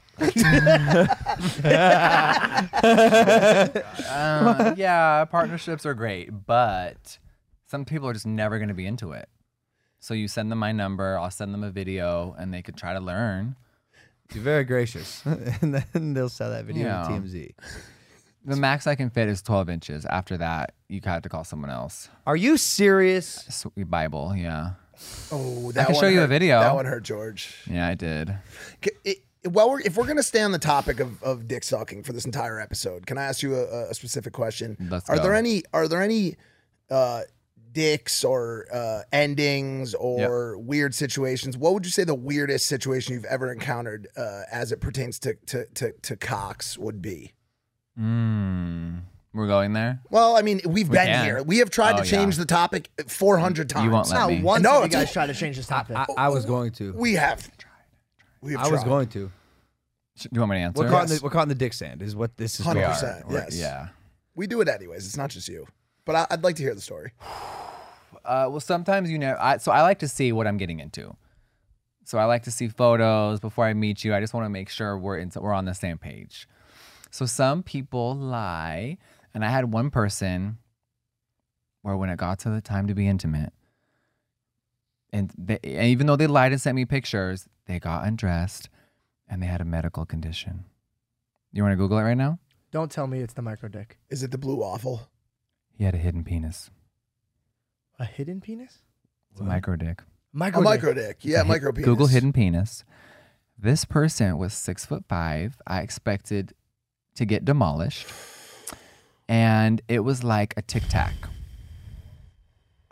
Uh, yeah, partnerships are great, but some people are just never going to be into it. So you send them my number, I'll send them a video, and they could try to learn. You're very gracious, and then they'll sell that video Yeah. to T M Z. The max I can fit is twelve inches. After that, you got to call someone else. Are you serious? Sweet Bible, yeah. Oh, that can one show you a hurt. video. That one hurt, George. Yeah, I did. K- it- well, we're, if we're gonna stay on the topic of, of dick sucking for this entire episode, can I ask you a, a specific question? Let's are go. there any Are there any uh, dicks or uh, endings or weird situations? What would you say the weirdest situation you've ever encountered uh, as it pertains to to to, to cocks would be? Mm, we're going there? Well, I mean, we've We been can. here. We have tried Oh, to change yeah. the topic four hundred times. You won't let Not me. once No, have you it's- guys try to change this topic. I, I was going to. We have. We have I was tried. going to. Do you want me to answer? We're caught, in Yes. the, we're caught in the dick sand. Is what this is. one hundred We percent. are. We're- Yes. Yeah. We do it anyways. It's not just you. But I, I'd like to hear the story. Uh, well, sometimes you know. I, so I like to see what I'm getting into. So I like to see photos before I meet you. I just want to make sure we're in, we're on the same page. So some people lie, and I had one person where when it got to the time to be intimate, and, they, and even though they lied and sent me pictures, they got undressed, and they had a medical condition. You want to Google it right now? Don't tell me it's the micro dick. Is it the blue waffle? He had a hidden penis. A hidden penis? It's a micro dick. Micro A dick. micro dick. Yeah, Hit- micro penis. Google hidden penis. This person was six foot five. I expected to get demolished, and it was like a tic tac. A tic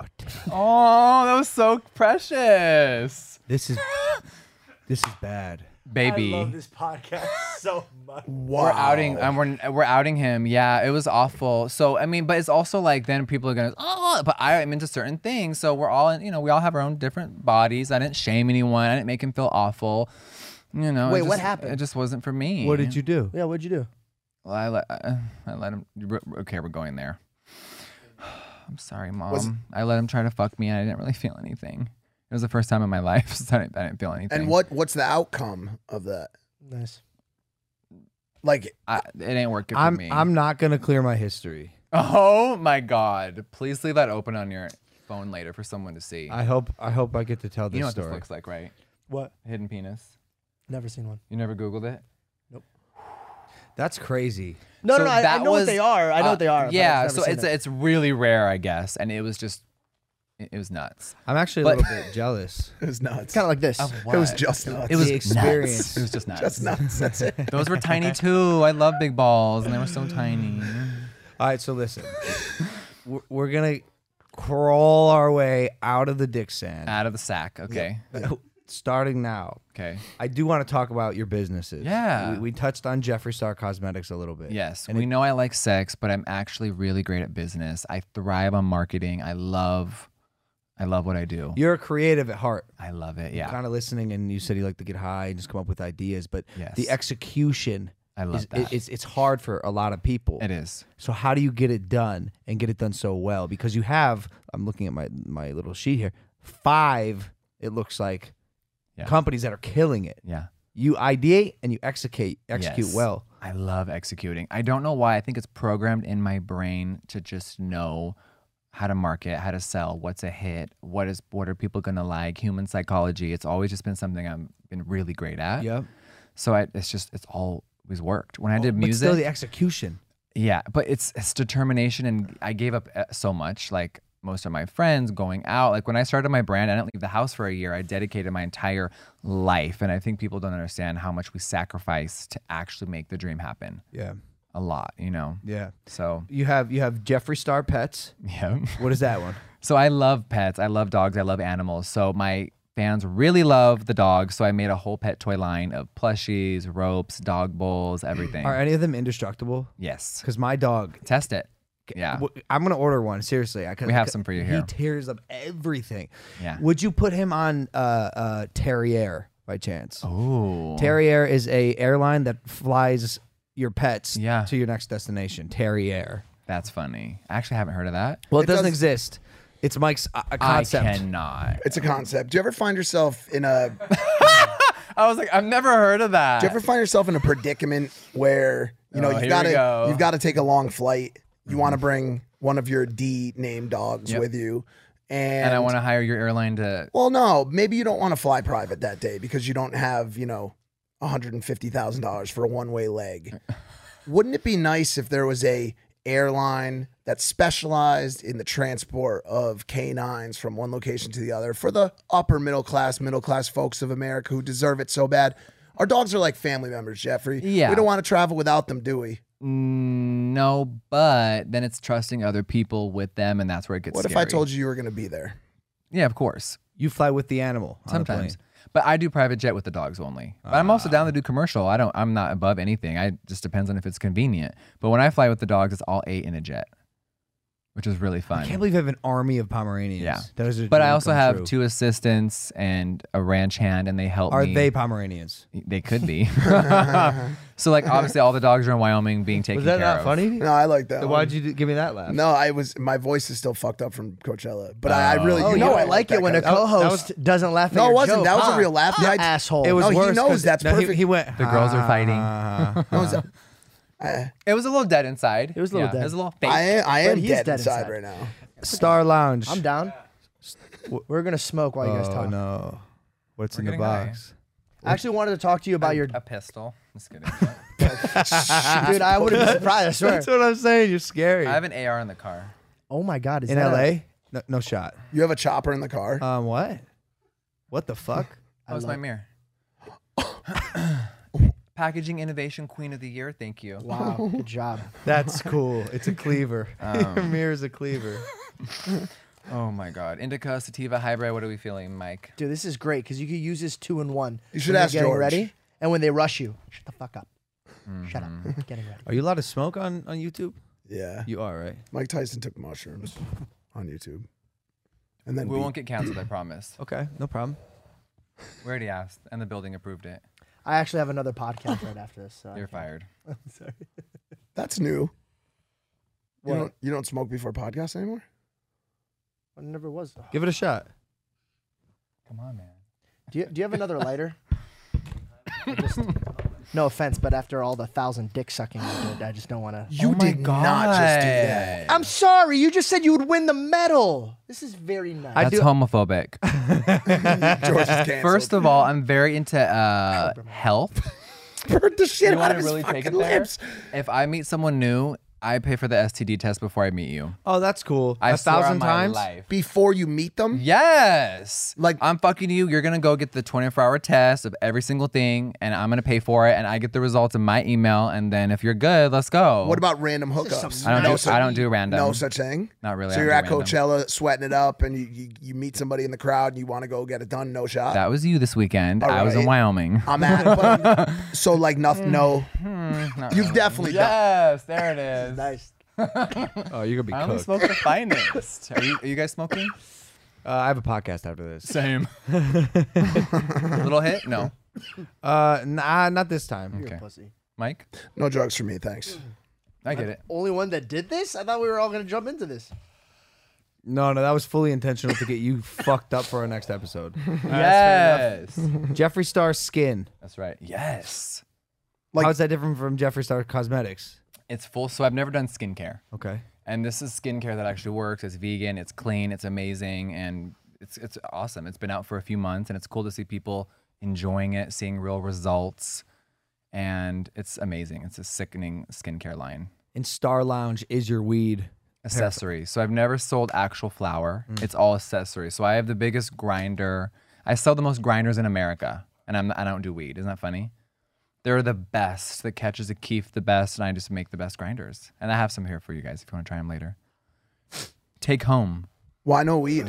Oh, that was so precious. This is this is bad. Baby. I love this podcast so much. We're outing um, we're we're outing him. Yeah, it was awful. So I mean, but it's also like then people are gonna oh, but I am into certain things. So we're all in, you know, we all have our own different bodies. I didn't shame anyone. I didn't make him feel awful. You know. Wait, it just, what happened? It just wasn't for me. What did you do? Yeah, what'd you do? Well, I let I, I let him. Okay, we're going there. I'm sorry, mom. Was- I let him try to fuck me, and I didn't really feel anything. It was the first time in my life, so I didn't, I didn't feel anything. And what what's the outcome of that? Nice. Like, I, it ain't working for I'm me. I'm not gonna clear my history. Oh my god! Please leave that open on your phone later for someone to see. I hope I hope I get to tell this you know what story. this looks like, right? What? Hidden penis. Never seen one. You never Googled it? That's crazy. No, So no, no. I, I that know was- what they are. I know uh, what they are. but I've Yeah, never so seen it's it. it's really rare, I guess, and it was just, it, it was nuts. I'm actually a But- little bit jealous. it was nuts. kind of like this. Of It was what? just nuts. It was The experience. Nuts. It was just nuts. just nuts. That's it. Those were tiny too. I love big balls, and they were so tiny. All right, so listen, we're, we're gonna crawl our way out of the dick sand. Out of the sack. Okay. Starting now. Okay. I do want to talk about your businesses. Yeah. we, we touched on Jeffree Star Cosmetics a little bit. Yes, and we it- know I like sex, but I'm actually really great at business. I thrive on marketing. I love, I love what I do. You're a creative at heart. I love it. Yeah. Kind of listening, and you said you like to get high and just come up with ideas, but Yes. the execution. I love is, that. It's it's hard for a lot of people. It is. So how do you get it done and get it done so well? Because you have, I'm looking at my my little sheet here, five. It looks like Yeah. companies that are killing it. Yeah. You ideate and you execute execute Yes. well. I love executing. I don't know why. I think it's programmed in my brain to just know how to market, how to sell, what's a hit, what is what are people gonna like, human psychology. It's always just been something I've been really great at. Yep. So I, it's just it's always worked. When I did Oh, But music, still the execution. yeah, but it's it's determination, and I gave up uh, so much. Like most of my friends going out. Like when I started my brand, I didn't leave the house for a year. I dedicated my entire life, and I think people don't understand how much we sacrifice to actually make the dream happen. Yeah. A lot, you know. Yeah. So You have you have Jeffree Star Pets. yeah. What is that one? So I love pets. I love dogs. I love animals. So my fans really love the dogs. So I made a whole pet toy line of plushies, ropes, dog bowls, everything. Are any of them indestructible? Yes. Because my dog, Test it. Yeah. w- I'm gonna order one. Seriously, I can, We have some for you He here. tears up everything. Yeah. Would you put him on uh, uh, Terrier by chance? Ooh. Terrier is a airline that flies your pets Yeah. to your next destination. Terrier. That's funny. I actually haven't heard of that. Well, it, It doesn't does- exist. It's Mike's uh, a concept. I cannot. It's a concept. Do you ever find yourself in a? I was like, I've never heard of that. Do you ever find yourself in a predicament where you know Oh, you've here got we to go. you've got to take a long flight. You want to bring one of your D named dogs Yep. with you, and, and I want to hire your airline to. Well, no, maybe you don't want to fly private that day because you don't have you know one hundred fifty thousand dollars for a one way leg. Wouldn't it be nice if there was a airline that specialized in the transport of canines from one location to the other for the upper middle class, middle class folks of America who deserve it so bad? Our dogs are like family members, Jeffrey. Yeah. We don't want to travel without them, do we? Mm, no, but then it's trusting other people with them, and that's where it gets. What if I told you you were going to be there? Yeah, of course. You fly with the animal on a plane. Sometimes. But I do private jet with the dogs only. But I'm also down to do commercial. I don't. I'm not above anything. I just depends on if it's convenient. But when I fly with the dogs, it's all eight in a jet, which is really fun. I can't believe I have an army of Pomeranians. Yeah. Those are But I dream also come have true. two assistants and a ranch hand, and they help Are me. they Pomeranians? They could be. So like obviously all the dogs are in Wyoming being taken Was that care not of. funny? No, I like that. Then one. why'd you do, give me that laugh? No, I was. My voice is still fucked up from Coachella, but I, I really. Oh, you no, know, I like that it when a kind of- co-host doesn't laugh at No, it your wasn't. joke, That was a huh? real laugh. You I- asshole. It was No, he worse. knows 'cause- that's no, he- perfect. He, went. The girls are fighting. "Ah." No, it was a- I, It was a little dead inside. It was a little Yeah, dead. It was a little fake. I am, I But am he's dead, dead inside, inside. right now. Star Lounge. I'm down. We're gonna smoke while you guys Oh talk. no! What's We're in the getting high. box? I actually wanted to talk to you about your. a pistol. Just kidding. Dude, I would have been surprised. I swear. That's what I'm saying. You're scary. I have an A R in the car. Oh my God, is in that L a- A? No, no shot. You have a chopper in the car. Um, what? What the fuck? That was my mirror. Packaging Innovation Queen of the Year. Thank you. Wow, good job. That's cool. It's a cleaver. Your mirror's a cleaver. Oh my God. Indica, sativa, hybrid. What are we feeling, Mike? Dude, this is great because you could use this two in one. You should when ask you're getting George. ready, and when they rush you, shut the fuck up. Shut Mm-hmm. up. Getting ready. Are you allowed to smoke on, on YouTube? Yeah. You are, right? Mike Tyson took mushrooms on YouTube. And then We beat- won't get canceled, I promise. Okay, no problem. We already asked, and the building approved it. I actually have another podcast right after this. So I You're can't- fired. Sorry. That's new. You What? don't, you don't smoke before podcasts anymore? I never was. Give it a shot. Come on, man. Do you do you have another lighter? I just, no offense, but after all the thousand dick sucking I did, I just don't want to. You Oh my did not just do that. I'm sorry. You just said you would win the medal. This is very nice. I That's do- homophobic. George is canceled. First of all, I'm very into uh, health. Burnt the shit You out want of to his really take it fucking there? lips. If I meet someone new, I pay for the S T D test before I meet you. Oh, that's cool. I a swear on thousand my times. life. Before you meet them? Yes. Like- I'm fucking you. You're gonna go get the twenty-four hour test of every single thing, and I'm gonna pay for it, and I get the results in my email. And then if you're good, let's go. What about random is hookups? some I don't no do. such, I don't do random. No such thing? Not really. So I you're don't at do random. Coachella sweating it up and you, you, you meet somebody in the crowd and you want to go get it done, no shot? That was you this weekend. All I was in right. Wyoming. I'm at but I'm- so like nothing, no. Not You've really. definitely done. Yes, there it is. nice. Oh, you're gonna be I only cooked. smoke the finest. Are you, are you guys smoking? Uh, I have a podcast after this. Same. Little hit? No. Uh, nah, not this time. You're Okay. a pussy. Mike? No drugs for me, thanks. I get it. Only one that did this? I thought we were all gonna jump into this. No, no, that was fully intentional to get you fucked up for our next episode. Yes. Jeffree Star Skin. That's right. Yes. Like- How's that different from Jeffree Star Cosmetics? It's full. So I've never done skincare. Okay. And this is skincare that actually works. It's vegan, it's clean, it's amazing, and it's it's awesome. It's been out for a few months, and it's cool to see people enjoying it, seeing real results, and it's amazing. It's a sickening skincare line. And Star Lounge is your weed. Accessories. So I've never sold actual flour. Mm. It's all accessories. So I have the biggest grinder. I sell the most grinders in America, and I'm I don't do weed. Isn't that funny? They're the best. The catches a keef the best, and I just make the best grinders. And I have some here for you guys if you want to try them later. Take home. Why no weed?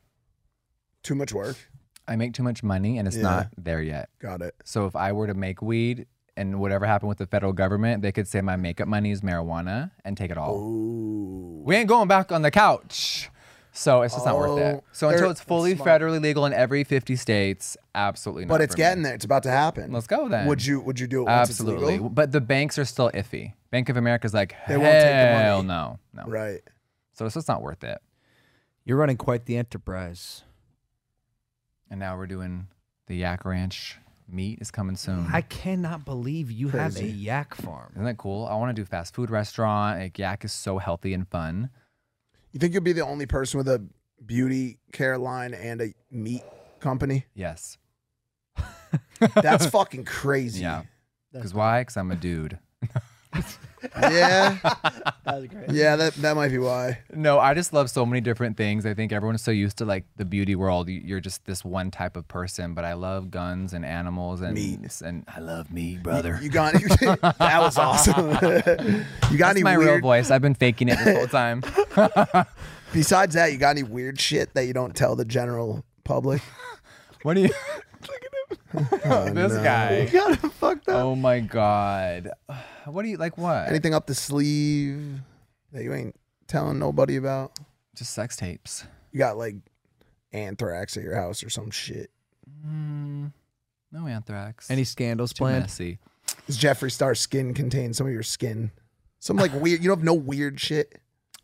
Too much work. I make too much money, and it's Yeah. not there yet. Got it. So if I were to make weed, and whatever happened with the federal government, they could say my makeup money is marijuana and take it all. Ooh. We ain't going back on the couch. So it's just not worth it. Oh, So until there- it's fully smart. federally legal in every fifty states, absolutely not. But it's for me. getting there. It's about to happen. Let's go then. Would you would you do it once Absolutely. it's legal? But the banks are still iffy. Bank of America's like, They hell won't take the money. no. No. Right. So it's just not worth it. You're running quite the enterprise. And now we're doing the Yak Ranch meat is coming soon. I cannot believe you have a Crazy. yak farm. Isn't that cool? I want to do fast food restaurant. Like, Yak is so healthy and fun. You think you'll be the only person with a beauty care line and a meat company? Yes. That's fucking crazy. Yeah. Because why? Because I'm a dude. Yeah. That was great. Yeah, that that might be why. No, I just love so many different things. I think everyone's so used to like the beauty world. You- You're just this one type of person, but I love guns and animals and Meat. and I love meat, brother. You got that was awesome. You got That's any my real weird voice. I've been faking it this whole time. besides that, you got any weird shit that you don't tell the general public? What do you? this guy. got him fucked up. Oh my god. What do you like? What? Anything up the sleeve that you ain't telling nobody about? Just sex tapes. You got like anthrax at your house or some shit. Mm, no anthrax. Any scandals Too planned? messy. Does Jeffree Star skin contain some of your skin? Some like weird. You don't have no weird shit.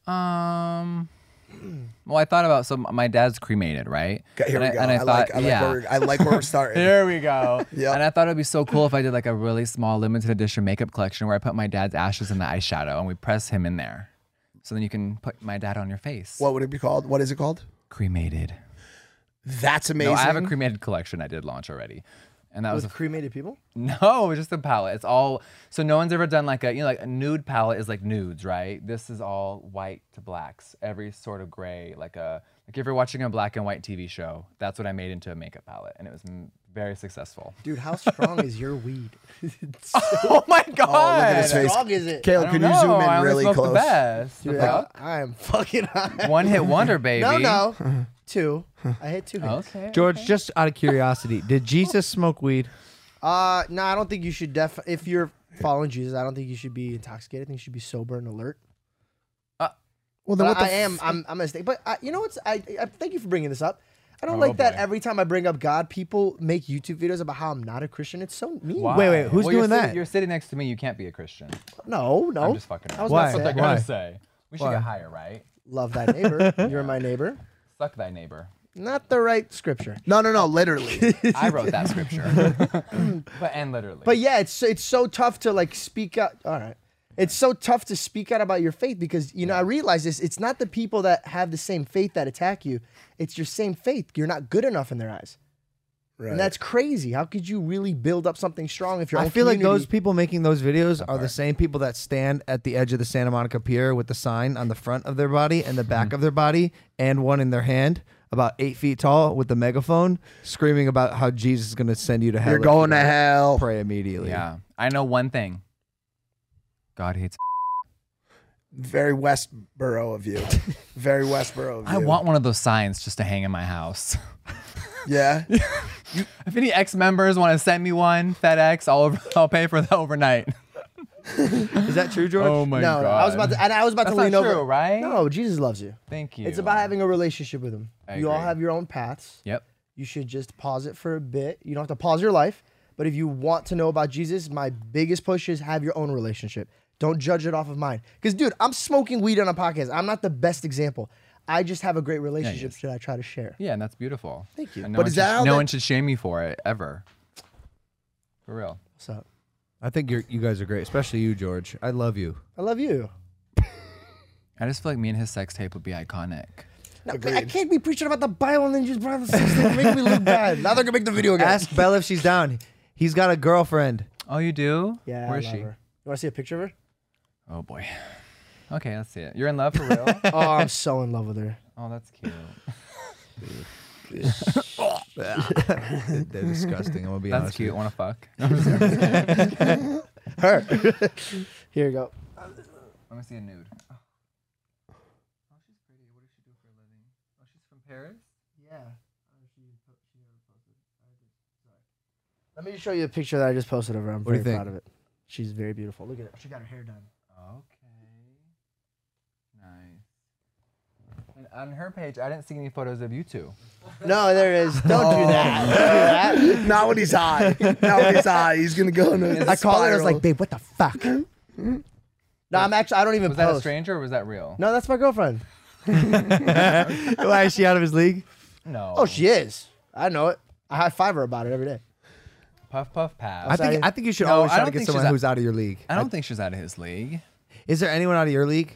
Um. Well, I thought about some. My dad's cremated, right? Okay, here and we go. I, and I, I, thought, like. I like, yeah. where we're, I like where we're starting. Here we go. Yep. And I thought it'd be so cool if I did like a really small limited edition makeup collection where I put my dad's ashes in the eyeshadow and we press him in there. So then you can put my dad on your face. What would it be called? What is it called? Cremated. That's amazing. No, I have a cremated collection I did launch already. And that was With a, cremated people? no, it's just a palette. It's all so no one's ever done like a you know like a nude palette is like nudes, right? This is all white to blacks, every sort of gray, like a like if you're watching a black and white T V show. That's what I made into a makeup palette, and it was m- very successful. Dude, how strong is your weed? Oh my god! look at his How face. strong is it? Caleb, I can don't you zoom know. in I only really smoke close? The best. Dude, The I, fuck? I am fucking high. One hit wonder, baby. No, no. Two. I hit two hits. Okay. George, just out of curiosity, did Jesus smoke weed? Uh, no, I don't think you should def. If you're following Jesus, I don't think you should be intoxicated. I think you should be sober and alert. Well, then But what the I am. f- I'm. I'm a mistake. But I, you know what's? I, I. Thank you for bringing this up. I don't Oh, like that boy. every time I bring up God, people make YouTube videos about how I'm not a Christian. It's so mean. Why? Wait, wait, who's Well, you're doing sitting- that? You're sitting next to me. You can't be a Christian. No, no. I'm just fucking I around. was Why? about to That's say, what I Why? gotta say. We should Why? get higher, right? love thy neighbor. You're my neighbor. Suck thy neighbor. Not the right scripture. No, no, no. Literally. I wrote that scripture. But and literally. But yeah, it's it's so tough to like speak out. All right. It's so tough to speak out about your faith because, you know, I realize this. It's not the people that have the same faith that attack you. It's your same faith. You're not good enough in their eyes. Right. And that's crazy. How could you really build up something strong if your I own feel like community- those people making those videos are the part. same people that stand at the edge of the Santa Monica Pier with the sign on the front of their body and the back of their body and one in their hand, about eight feet tall, with the megaphone, screaming about how Jesus is going to send you to hell. You're if you going to don't hell. Pray immediately. yeah. I know one thing. God hates. Very Westboro of you. Very Westboro of you. I want one of those signs just to hang in my house. Yeah. If any ex-members want to send me one, FedEx, I'll I'll pay for that overnight. Is that true, George? Oh my no, god! no, I was about to, and I was about That's to lean not over. true, right? No, Jesus loves you. Thank you. It's about having a relationship with him. I you all agree. have your own paths. Yep. You should just pause it for a bit. You don't have to pause your life, but if you want to know about Jesus, my biggest push is have your own relationship. Don't judge it off of mine. Because, dude, I'm smoking weed on a podcast. I'm not the best example. I just have a great relationship is. that I try to share. Yeah, and that's beautiful. Thank you. And no But one is should, that how no that- one should shame you for it ever. For real. What's up? I think you're, you guys are great, especially you, George. I love you. I love you. I just feel like me and his sex tape would be iconic. No, I can't be preaching about the Bible and then just bring the sex thing, make me look bad. Now they're gonna make the video again. Ask Belle if she's down. He's got a girlfriend. Oh, you do? Yeah, Where I is love she? her. You want to see a picture of her? Oh boy. Okay, let's see it. You're in love for real? Oh, I'm so in love with her. Oh, that's cute. They're disgusting. I'm gonna be That's honest. cute. With Want to fuck? No, I'm just kidding. Her. Here you go. Let me see a nude. Oh. Oh, she's pretty. What does she do for a living? Oh, she's from Paris? Yeah. Let me just show you a picture that I just posted of her. I'm What do you very think? proud of it. She's very beautiful. Look at it. She got her hair done. Okay. Nice. And on her page, I didn't see any photos of you two. No, there is. Don't do that. Don't do that. Not when he's high. Not when he's high. He's gonna go into. I called her. I was spiral. like, babe, what the fuck? No, I'm actually. I don't even Was that a post. stranger or was that real? No, that's my girlfriend. Why is she out of his league? No. Oh, she is. I know it. I high five her about it every day. Puff, puff, pass. I sorry. think I think you should No, always I try to don't get think someone she's who's out of your league. I don't think she's out of his league. Is there anyone out of your league?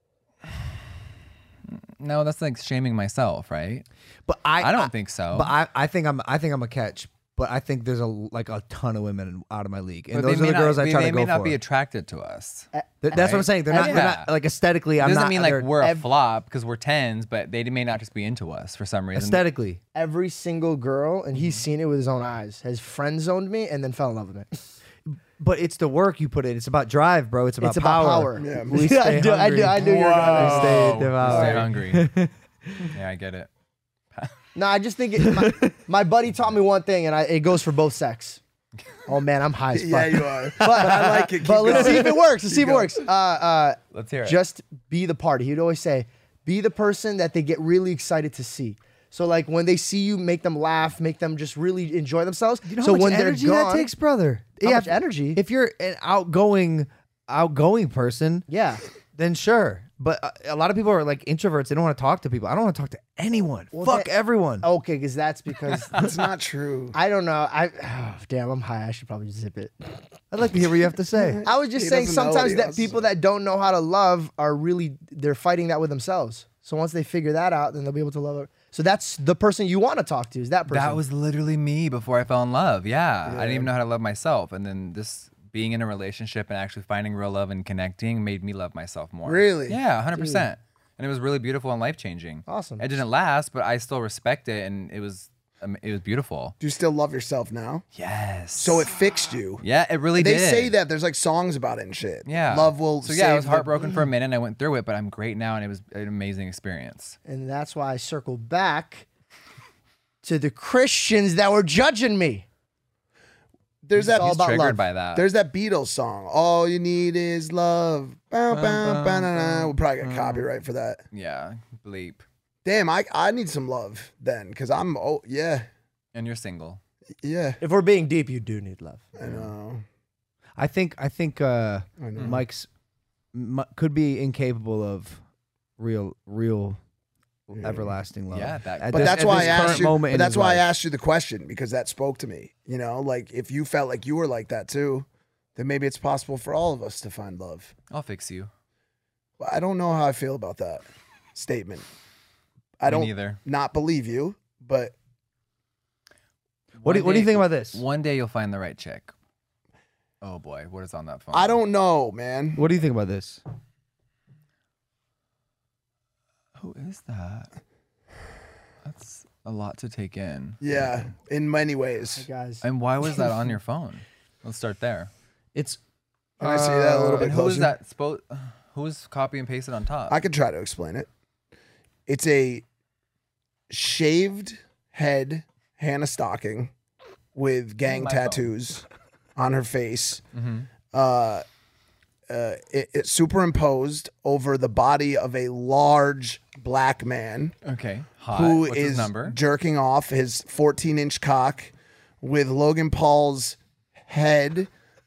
No, that's like shaming myself, right? But I I don't think so. But I, I think I'm I think I'm a catch. But I think there's a like a ton of women out of my league, and But those they are may the girls not, I try they to may go not for. be attracted to us. Th- that's what I'm right? saying. They're not, they're Yeah. not like aesthetically. It I'm doesn't not. mean like they're- we're a ev- flop because we're tens, but they may not just be into us for some reason. aesthetically. Every single girl, and he's seen it with his own eyes, has friend zoned me and then fell in love with me. But it's the work you put in. It's about drive, bro. It's about It's about power. power. Yeah. We I stay do. I do. I hungry. do. You're gonna Stay Whoa. devoured. Stay hungry. Yeah, I get it. No, I just think it, my, my buddy taught me one thing, and I, it goes for both sex. Oh man, I'm high as fuck. Yeah, you are. But, I like it. Keep but let's going. see if it works. Let's see if it going. works. Uh, uh, Let's hear it. just be the party. He'd always say, be the person that they get really excited to see. So like when they see you, make them laugh, make them just really enjoy themselves. You know so how much when energy they're that gone, takes, brother? How Yeah, much energy? If you're an outgoing, outgoing person, yeah. then sure. But uh, a lot of people are like introverts. They don't want to talk to people. I don't want to talk to anyone. Well, Fuck that- everyone. Okay, because that's because That's not true. I don't know. I oh, damn, I'm high. I should probably zip it. I'd like to hear what you have to say. I was just He saying doesn't know what sometimes he that wants to people say. that don't know how to love are really they're fighting that with themselves. So once they figure that out, then they'll be able to love it. So that's the person you want to talk to is that person. That was literally me before I fell in love. Yeah. I didn't even know how to love myself. And then this being in a relationship and actually finding real love and connecting made me love myself more. Really? Yeah, one hundred percent. And it was really beautiful and life changing. Awesome. It didn't last, but I still respect it. And it was um, it was beautiful. Do you still love yourself now? Yes. So it fixed you. Yeah, it really They did. say that there's like songs about it and shit. Yeah. Love will. So yeah, I was save the- heartbroken for a minute and I went through it, but I'm great now and it was an amazing experience. And that's why I circle back to the Christians that were judging me. There's that. all He's about triggered love. by that. There's that Beatles song. All you need is love. Bow, bow, bow, na, na. We'll probably get copyright for that. Yeah, bleep. Damn, I I need some love then, because I'm oh yeah And you're single. yeah. If we're being deep, you do need love. I know. I think I think uh, I know. Mike's M- could be incapable of real real everlasting love. Yeah, that- At But this- that's at why I this current asked you. moment But in that's his why I life. asked you the question, because that spoke to me. You know, like if you felt like you were like that too, then maybe it's possible for all of us to find love. I'll fix you. Well, I don't know how I feel about that statement. I Me don't neither. not believe you, but What do, One what do you day- think about this? One day you'll find the right chick. Oh boy, what is on that phone? I don't know, man. What do you think about this? Who is that? That's a lot to take in. Yeah, in many ways. Guys, And why was that on your phone? Let's start there. It's Can I see that a little bit And who is closer? that? Spo- who's copy and pasted on top? I could try to explain it. It's a shaved head Hannah Stocking with gang My phone. tattoos on her face. Mm-hmm. Uh, uh, it, it's superimposed over the body of a large black man Okay. Hot. who What's his is number? jerking off his fourteen inch cock with Logan Paul's head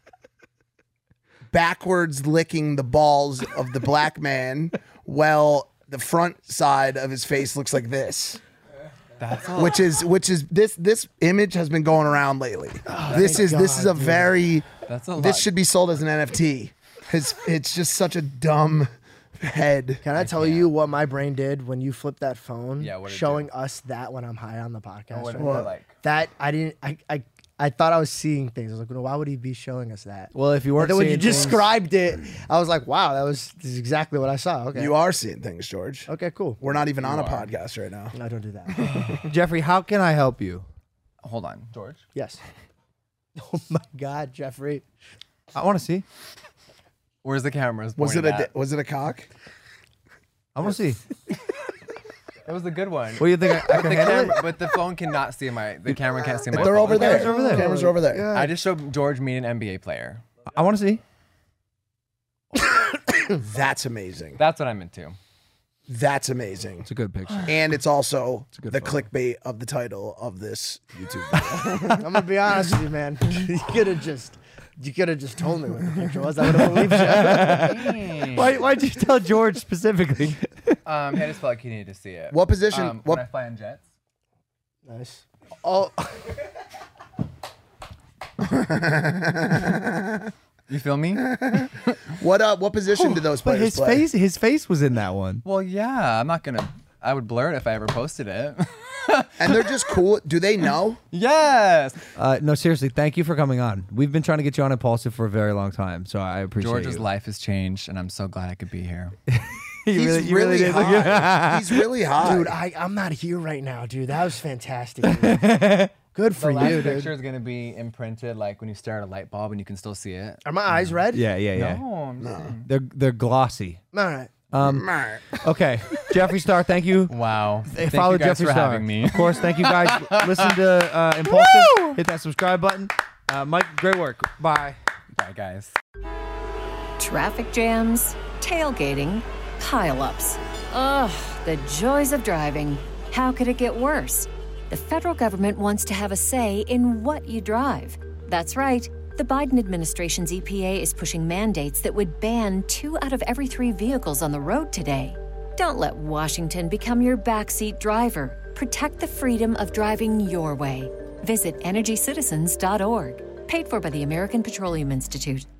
backwards licking the balls of the black man while the front side of his face looks like this. That's a Which is which is this this image has been going around lately. this is this is a very That's a lot. this should be sold as an N F T. It's it's just such a dumb head. can I tell you what my brain did when you flipped that phone? Yeah, what did it showing us that when I'm high on the podcast. What right is it now? like? That I didn't. I, I I thought I was seeing things. I was like, well, why would he be showing us that? well, if you And weren't then when you seeing things- described it, I was like, wow, that was this is exactly what I saw. Okay. You are seeing things, George. Okay, cool. We're not even on a podcast right now. I don't do that. Jeffrey, how can I help you? Hold on, George. Yes. Oh my God, Jeffrey. I want to see. Where's the cameras? Was it pointed a di- at? was it a cock? I want to see. It was a good one. What do you think? I, I But can the handle it? camera, but the phone cannot see my. The camera can't see my. They're phone. over there. Cameras over there. Cameras are over there. I just showed George me an N B A player. I want to see. That's amazing. That's what I'm into. That's amazing. It's a good picture. And it's also a good the photo. clickbait of the title of this YouTube video. I'm gonna be honest with you, man. you could have just you could have just told me what the picture was. I would have believed you. Why? Why'd you tell George specifically? Um, I just felt like he needed to see it. What position- Um, what- when I fly in jets. Nice. Oh, You feel me? What uh what position did those But players his play? face, his face was in that one. Well, yeah. I'm not gonna. I would blur it if I ever posted it. And they're just cool. Do they know? Yes. Uh, no, seriously, thank you for coming on. We've been trying to get you on Impulsive for a very long time, so I appreciate George's you. life has changed, and I'm so glad I could be here. You He's really- really, you really did look- high. He's really high. dude, I I'm not here right now, dude. That was fantastic. dude. Good for The last you, picture dude. is gonna be imprinted, like when you stare at a light bulb and you can still see it. Are my eyes red? Yeah, yeah, yeah. No, I'm just saying. They're they're glossy. All right. Um, okay, Jeffree Star, thank you. Wow. Hey, Thank follow you guys Jeffree for Star. having me. Of course, thank you guys. Listen to uh, Impulsive. Hit that subscribe button. Uh, Mike, great work. Bye. Bye, guys. Traffic jams, tailgating, pileups. Ugh, the joys of driving. How could it get worse? The federal government wants to have a say in what you drive. That's right. The Biden administration's E P A is pushing mandates that would ban two out of every three vehicles on the road today. Don't let Washington become your backseat driver. Protect the freedom of driving your way. Visit energy citizens dot org. Paid for by the American Petroleum Institute.